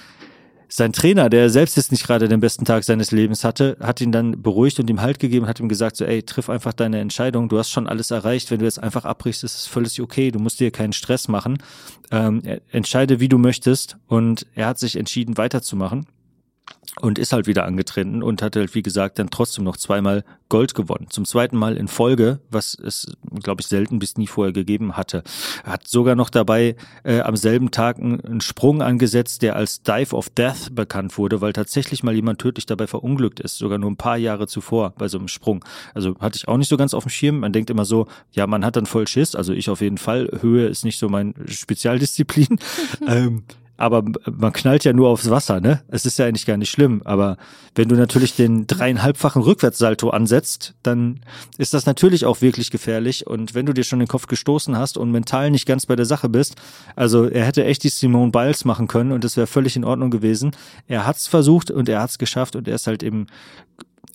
Sein Trainer, der selbst jetzt nicht gerade den besten Tag seines Lebens hatte, hat ihn dann beruhigt und ihm Halt gegeben und hat ihm gesagt, so, ey, triff einfach deine Entscheidung, du hast schon alles erreicht, wenn du jetzt einfach abbrichst, ist es völlig okay, du musst dir keinen Stress machen, ähm, entscheide, wie du möchtest und er hat sich entschieden, weiterzumachen. Und ist halt wieder angetreten und hat halt, wie gesagt, dann trotzdem noch zweimal Gold gewonnen. Zum zweiten Mal in Folge, was es, glaube ich, selten bis nie vorher gegeben hatte. Er hat sogar noch dabei äh, am selben Tag einen, einen Sprung angesetzt, der als Dive of Death bekannt wurde, weil tatsächlich mal jemand tödlich dabei verunglückt ist, sogar nur ein paar Jahre zuvor bei so einem Sprung. Also hatte ich auch nicht so ganz auf dem Schirm. Man denkt immer so, ja, man hat dann voll Schiss, also ich auf jeden Fall. Höhe ist nicht so mein Spezialdisziplin. ähm, Aber man knallt ja nur aufs Wasser, ne? Es ist ja eigentlich gar nicht schlimm. Aber wenn du natürlich den dreieinhalbfachen Rückwärtssalto ansetzt, dann ist das natürlich auch wirklich gefährlich. Und wenn du dir schon den Kopf gestoßen hast und mental nicht ganz bei der Sache bist, also er hätte echt die Simone Biles machen können und das wäre völlig in Ordnung gewesen. Er hat's versucht und er hat's geschafft und er ist halt eben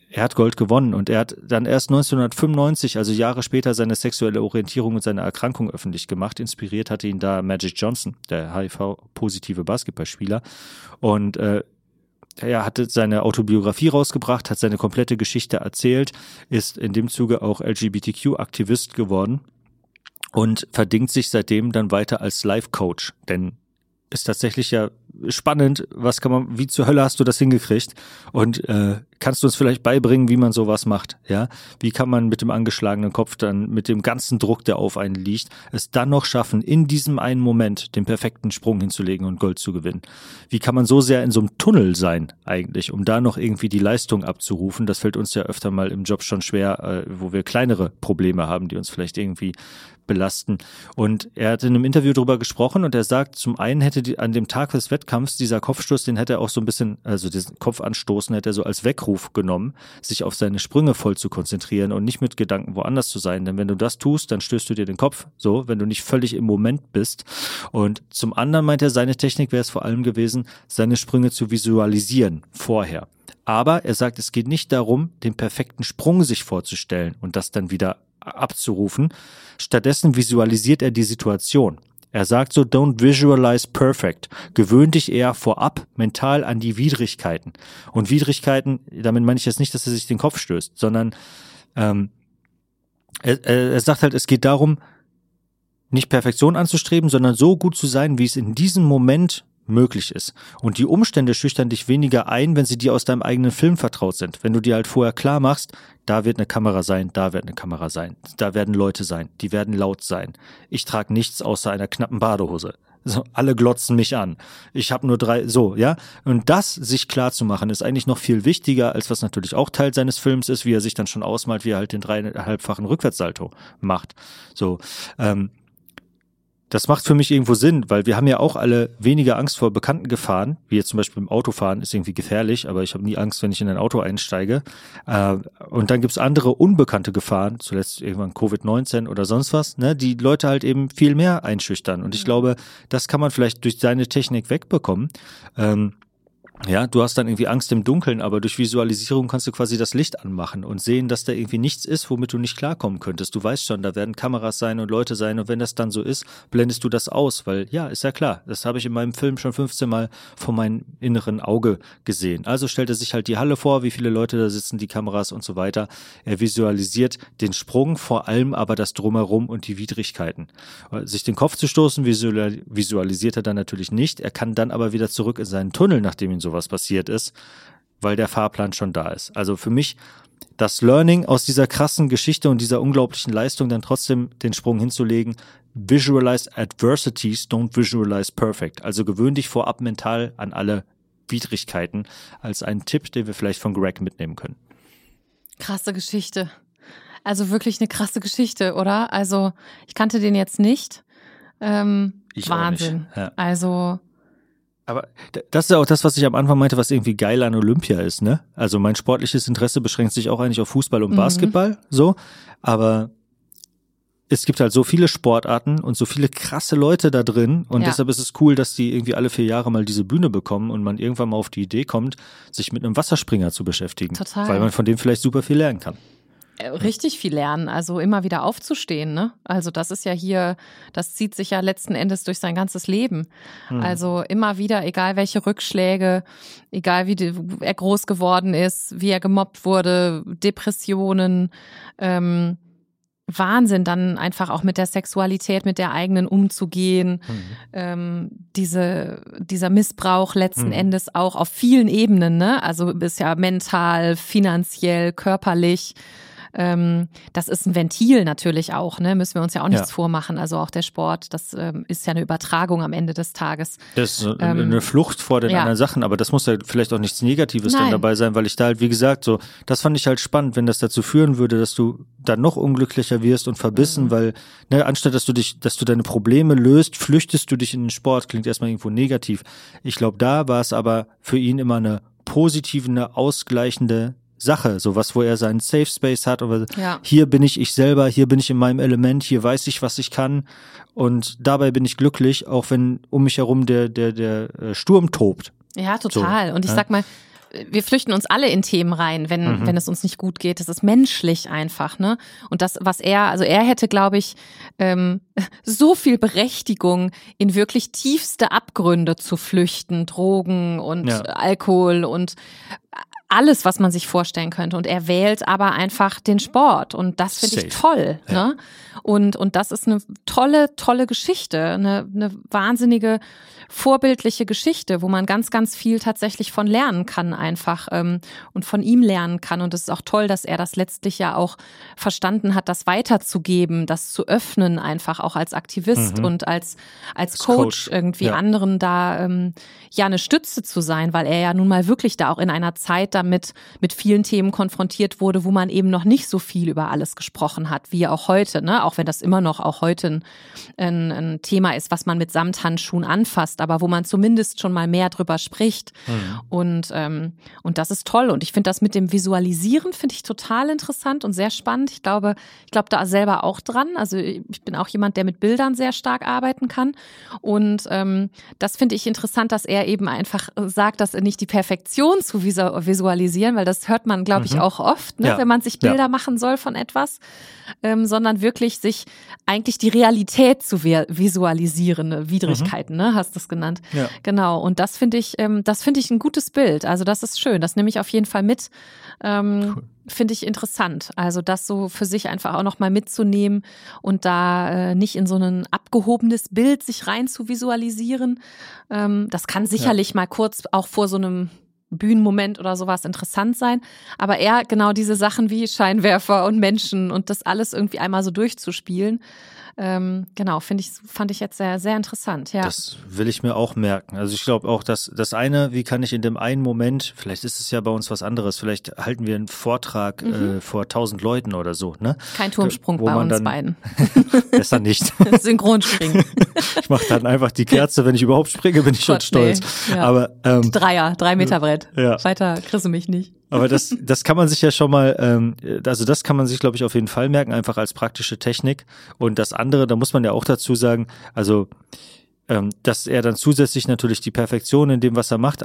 er hat Gold gewonnen und er hat dann erst neunzehnhundertfünfundneunzig, also Jahre später, seine sexuelle Orientierung und seine Erkrankung öffentlich gemacht. Inspiriert hatte ihn da Magic Johnson, der H I V-positive Basketballspieler. Und äh, er hatte seine Autobiografie rausgebracht, hat seine komplette Geschichte erzählt, ist in dem Zuge auch L G B T Q-Aktivist geworden und verdingt sich seitdem dann weiter als Life-Coach, denn ist tatsächlich ja spannend, was kann man, wie zur Hölle hast du das hingekriegt und äh, kannst du uns vielleicht beibringen, wie man sowas macht, ja? Wie kann man mit dem angeschlagenen Kopf dann, mit dem ganzen Druck, der auf einen liegt, es dann noch schaffen, in diesem einen Moment den perfekten Sprung hinzulegen und Gold zu gewinnen? Wie kann man so sehr in so einem Tunnel sein eigentlich, um da noch irgendwie die Leistung abzurufen? Das fällt uns ja öfter mal im Job schon schwer, äh, wo wir kleinere Probleme haben, die uns vielleicht irgendwie belasten. Und er hat in einem Interview darüber gesprochen und er sagt, zum einen hätte die, an dem Tag des Wettkampfs dieser Kopfstoß, den hätte er auch so ein bisschen, also diesen Kopfanstoßen hätte er so als Weckruf genommen, sich auf seine Sprünge voll zu konzentrieren und nicht mit Gedanken woanders zu sein. Denn wenn du das tust, dann stößt du dir den Kopf, so, wenn du nicht völlig im Moment bist. Und zum anderen meint er, seine Technik wäre es vor allem gewesen, seine Sprünge zu visualisieren vorher. Aber er sagt, es geht nicht darum, den perfekten Sprung sich vorzustellen und das dann wieder abzurufen. Stattdessen visualisiert er die Situation. Er sagt so, don't visualize perfect. Gewöhn dich eher vorab mental an die Widrigkeiten. Und Widrigkeiten, damit meine ich jetzt nicht, dass er sich den Kopf stößt, sondern ähm, er, er sagt halt, es geht darum, nicht Perfektion anzustreben, sondern so gut zu sein, wie es in diesem Moment möglich ist. Und die Umstände schüchtern dich weniger ein, wenn sie dir aus deinem eigenen Film vertraut sind. Wenn du dir halt vorher klar machst, da wird eine Kamera sein, da wird eine Kamera sein, da werden Leute sein, die werden laut sein. Ich trage nichts außer einer knappen Badehose. So, alle glotzen mich an. Ich habe nur drei, so, ja. Und das sich klar zu machen, ist eigentlich noch viel wichtiger, als was natürlich auch Teil seines Films ist, wie er sich dann schon ausmalt, wie er halt den dreieinhalbfachen Rückwärtssalto macht. So, ähm, das macht für mich irgendwo Sinn, weil wir haben ja auch alle weniger Angst vor bekannten Gefahren, wie jetzt zum Beispiel im Autofahren ist irgendwie gefährlich, aber ich habe nie Angst, wenn ich in ein Auto einsteige. Äh, und dann gibt's andere unbekannte Gefahren, zuletzt irgendwann Covid neunzehn oder sonst was, ne, die Leute halt eben viel mehr einschüchtern. Und ich glaube, das kann man vielleicht durch seine Technik wegbekommen. Ähm, Ja, du hast dann irgendwie Angst im Dunkeln, aber durch Visualisierung kannst du quasi das Licht anmachen und sehen, dass da irgendwie nichts ist, womit du nicht klarkommen könntest. Du weißt schon, da werden Kameras sein und Leute sein und wenn das dann so ist, blendest du das aus, weil ja, ist ja klar, das habe ich in meinem Film schon fünfzehn Mal vor meinem inneren Auge gesehen. Also stellt er sich halt die Halle vor, wie viele Leute da sitzen, die Kameras und so weiter. Er visualisiert den Sprung, vor allem aber das Drumherum und die Widrigkeiten. Sich den Kopf zu stoßen, visualisiert er dann natürlich nicht. Er kann dann aber wieder zurück in seinen Tunnel, nachdem ihn so was passiert ist, weil der Fahrplan schon da ist. Also für mich das Learning aus dieser krassen Geschichte und dieser unglaublichen Leistung dann trotzdem den Sprung hinzulegen, visualize adversities, don't visualize perfect. Also gewöhn dich vorab mental an alle Widrigkeiten als einen Tipp, den wir vielleicht von Greg mitnehmen können. Krasse Geschichte. Also wirklich eine krasse Geschichte, oder? Also ich kannte den jetzt nicht. Ähm, ich Wahnsinn. Auch nicht. Ja. Also Aber das ist ja auch das, was ich am Anfang meinte, was irgendwie geil an Olympia ist, ne? Also mein sportliches Interesse beschränkt sich auch eigentlich auf Fußball und Basketball, mhm. so. Aber es gibt halt so viele Sportarten und so viele krasse Leute da drin und ja. deshalb ist es cool, dass die irgendwie alle vier Jahre mal diese Bühne bekommen und man irgendwann mal auf die Idee kommt, sich mit einem Wasserspringer zu beschäftigen. Total. Weil man von dem vielleicht super viel lernen kann. Richtig viel lernen, also immer wieder aufzustehen, ne? Also das ist ja hier, das zieht sich ja letzten Endes durch sein ganzes Leben. Mhm. Also immer wieder, egal welche Rückschläge, egal wie die, er groß geworden ist, wie er gemobbt wurde, Depressionen, ähm, Wahnsinn, dann einfach auch mit der Sexualität, mit der eigenen umzugehen, mhm. ähm, diese, dieser Missbrauch letzten mhm. Endes auch auf vielen Ebenen, ne? Also ist ja mental, finanziell, körperlich. Ähm, das ist ein Ventil natürlich auch, ne? Müssen wir uns ja auch nichts ja. vormachen. Also auch der Sport, das ähm, ist ja eine Übertragung am Ende des Tages. Das ist ähm, eine Flucht vor den ja. anderen Sachen, aber das muss ja vielleicht auch nichts Negatives Nein. dann dabei sein, weil ich da halt, wie gesagt, so, das fand ich halt spannend, wenn das dazu führen würde, dass du dann noch unglücklicher wirst und verbissen, mhm. weil, ne, anstatt dass du dich, dass du deine Probleme löst, flüchtest du dich in den Sport, klingt erstmal irgendwo negativ. Ich glaube, da war es aber für ihn immer eine positive, eine ausgleichende Sache, sowas, wo er seinen Safe Space hat, aber ja. hier bin ich ich selber, hier bin ich in meinem Element, hier weiß ich, was ich kann und dabei bin ich glücklich, auch wenn um mich herum der der der Sturm tobt. Ja, total. So, und ich ja. sag mal, wir flüchten uns alle in Themen rein, wenn, mhm. wenn es uns nicht gut geht. Das ist menschlich einfach, ne? Und das, was er, also er hätte, glaube ich, ähm, so viel Berechtigung, in wirklich tiefste Abgründe zu flüchten, Drogen und ja. Alkohol und alles, was man sich vorstellen könnte. Und er wählt aber einfach den Sport. Und das finde ich toll. Ja. Ne? Und, und das ist eine tolle, tolle Geschichte. Eine, eine wahnsinnige, vorbildliche Geschichte, wo man ganz, ganz viel tatsächlich von lernen kann einfach ähm, und von ihm lernen kann. Und es ist auch toll, dass er das letztlich ja auch verstanden hat, das weiterzugeben, das zu öffnen einfach auch als Aktivist mhm. und als, als Coach, Coach irgendwie ja. anderen da ähm, ja eine Stütze zu sein, weil er ja nun mal wirklich da auch in einer Zeit damit mit vielen Themen konfrontiert wurde, wo man eben noch nicht so viel über alles gesprochen hat, wie auch heute, ne? Auch wenn das immer noch auch heute ein, ein Thema ist, was man mit Samthandschuhen anfasst, aber wo man zumindest schon mal mehr drüber spricht. Mhm. Und, ähm, und das ist toll. Und ich finde das mit dem Visualisieren, finde ich total interessant und sehr spannend. Ich glaube, ich glaube da selber auch dran. Also ich bin auch jemand, der mit Bildern sehr stark arbeiten kann. Und ähm, das finde ich interessant, dass er eben einfach sagt, dass er nicht die Perfektion zu visualisieren, weil das hört man, glaube ich, mhm. auch oft, ne, ja. wenn man sich Bilder ja. machen soll von etwas, ähm, sondern wirklich sich eigentlich die Realität zu visualisieren, ne? Widrigkeiten, mhm. ne, hast du es genannt. Ja. Genau. Und das finde ich, ähm, das finde ich ein gutes Bild. Also das ist schön. Das nehme ich auf jeden Fall mit. Ähm, cool. Finde ich interessant. Also das so für sich einfach auch nochmal mitzunehmen und da äh, nicht in so ein abgehobenes Bild sich rein zu visualisieren. Ähm, das kann sicherlich ja. mal kurz auch vor so einem Bühnenmoment oder sowas interessant sein, aber eher genau diese Sachen wie Scheinwerfer und Menschen und das alles irgendwie einmal so durchzuspielen, ähm, genau, finde ich, fand ich jetzt sehr, sehr interessant, ja. Das will ich mir auch merken. Also ich glaube auch, dass das eine, wie kann ich in dem einen Moment, vielleicht ist es ja bei uns was anderes, vielleicht halten wir einen Vortrag mhm. äh, vor tausend Leuten oder so, ne? Kein Turmsprung Wo bei uns dann, beiden. Besser nicht. Synchronspringen. Ich mache dann einfach die Kerze, wenn ich überhaupt springe, bin ich Gott, schon stolz. Nee. Ja. Aber ähm, Dreier, drei Meter Brett. Ja. Weiter kriegst du mich nicht. Aber das, das kann man sich ja schon mal, ähm, also das kann man sich, glaube ich, auf jeden Fall merken, einfach als praktische Technik. Und das andere, da muss man ja auch dazu sagen, also ähm, dass er dann zusätzlich natürlich die Perfektion in dem, was er macht,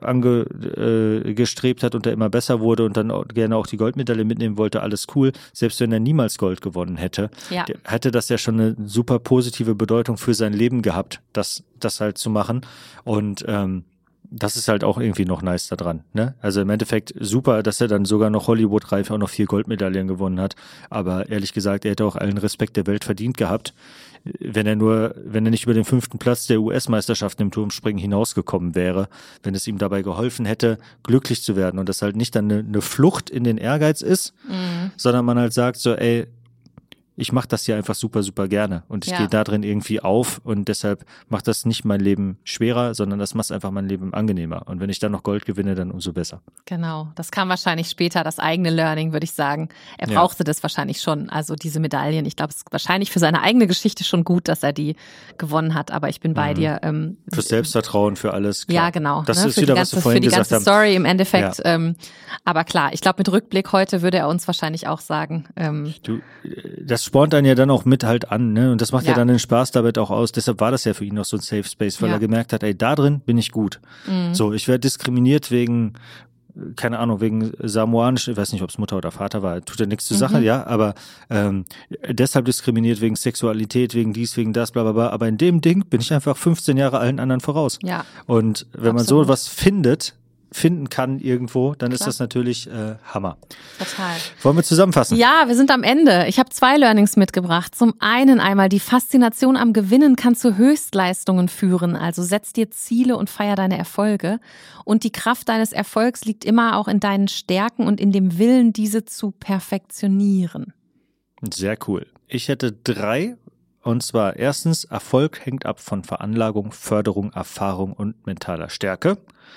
angestrebt äh, hat und er immer besser wurde und dann auch, gerne auch die Goldmedaille mitnehmen wollte, alles cool. Selbst wenn er niemals Gold gewonnen hätte, ja. hätte das ja schon eine super positive Bedeutung für sein Leben gehabt, das, das halt zu machen. Und ähm, das ist halt auch irgendwie noch nice da dran, ne? Also im Endeffekt super, dass er dann sogar noch Hollywood-reif auch noch vier Goldmedaillen gewonnen hat. Aber ehrlich gesagt, er hätte auch allen Respekt der Welt verdient gehabt, wenn er nur, wenn er nicht über den fünften Platz der U S-Meisterschaften im Turmspringen hinausgekommen wäre, wenn es ihm dabei geholfen hätte, glücklich zu werden und das halt nicht dann eine, eine Flucht in den Ehrgeiz ist, mhm. sondern man halt sagt so, ey, ich mache das hier einfach super, super gerne und ich ja. gehe da drin irgendwie auf und deshalb macht das nicht mein Leben schwerer, sondern das macht einfach mein Leben angenehmer und wenn ich dann noch Gold gewinne, dann umso besser. Genau, das kam wahrscheinlich später, das eigene Learning, würde ich sagen. Er ja. brauchte das wahrscheinlich schon, also diese Medaillen. Ich glaube, es ist wahrscheinlich für seine eigene Geschichte schon gut, dass er die gewonnen hat, aber ich bin bei mhm. dir. Ähm, für Selbstvertrauen, für alles. Klar. Ja, genau. Das ne? ist für wieder, ganze, was du vorhin gesagt hast. Für die ganze Story haben. im Endeffekt. Ja. Ähm, aber klar, ich glaube, mit Rückblick heute würde er uns wahrscheinlich auch sagen. Ähm, du, das spornt einen ja dann auch mit halt an, ne? Und das macht ja. ja dann den Spaß damit auch aus. Deshalb war das ja für ihn noch so ein Safe Space, weil ja. er gemerkt hat, ey, da drin bin ich gut. Mhm. So, ich werde diskriminiert wegen, keine Ahnung, wegen samoanisch, ich weiß nicht, ob es Mutter oder Vater war, tut ja nichts zur mhm. Sache, ja, aber ähm, deshalb diskriminiert wegen Sexualität, wegen dies, wegen das, bla bla bla. Aber in dem Ding bin ich einfach fünfzehn Jahre allen anderen voraus. Ja. Und wenn Absolut. man so was findet, finden kann irgendwo, dann Klar. ist das natürlich äh, Hammer. Total. Wollen wir zusammenfassen? Ja, wir sind am Ende. Ich habe zwei Learnings mitgebracht. Zum einen einmal, die Faszination am Gewinnen kann zu Höchstleistungen führen. Also setz dir Ziele und feier deine Erfolge. Und die Kraft deines Erfolgs liegt immer auch in deinen Stärken und in dem Willen, diese zu perfektionieren. Sehr cool. Ich hätte drei. Und zwar erstens, Erfolg hängt ab von Veranlagung, Förderung, Erfahrung und mentaler Stärke.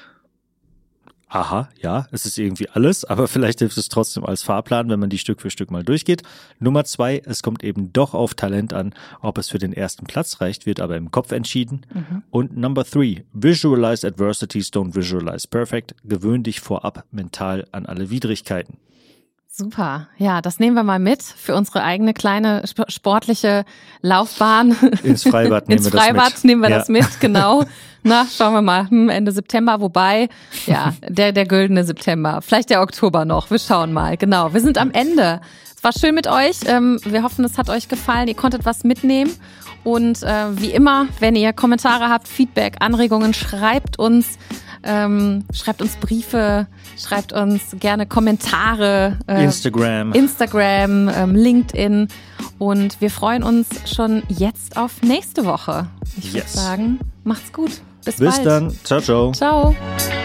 Aha, ja, es ist irgendwie alles, aber vielleicht hilft es trotzdem als Fahrplan, wenn man die Stück für Stück mal durchgeht. Nummer zwei, es kommt eben doch auf Talent an. Ob es für den ersten Platz reicht, wird aber im Kopf entschieden. Mhm. Und Number three, visualize adversities, don't visualize perfect. Gewöhn dich vorab mental an alle Widrigkeiten. Super. Ja, das nehmen wir mal mit für unsere eigene kleine sp- sportliche Laufbahn. Ins Freibad nehmen Ins wir Freibad das mit. nehmen wir Ja. das mit, genau. Na, schauen wir mal, hm, Ende September, wobei, ja, der, der güldene September, vielleicht der Oktober noch, wir schauen mal, genau. Wir sind am Ende. Es war schön mit euch, ähm, wir hoffen, es hat euch gefallen, ihr konntet was mitnehmen und äh, wie immer, wenn ihr Kommentare habt, Feedback, Anregungen, schreibt uns, ähm, schreibt uns Briefe, schreibt uns gerne Kommentare. Äh, Instagram. Instagram, ähm, LinkedIn und wir freuen uns schon jetzt auf nächste Woche. Ich würde Yes. sagen, macht's gut. Bis, Bis bald. dann. Ciao, ciao. Ciao.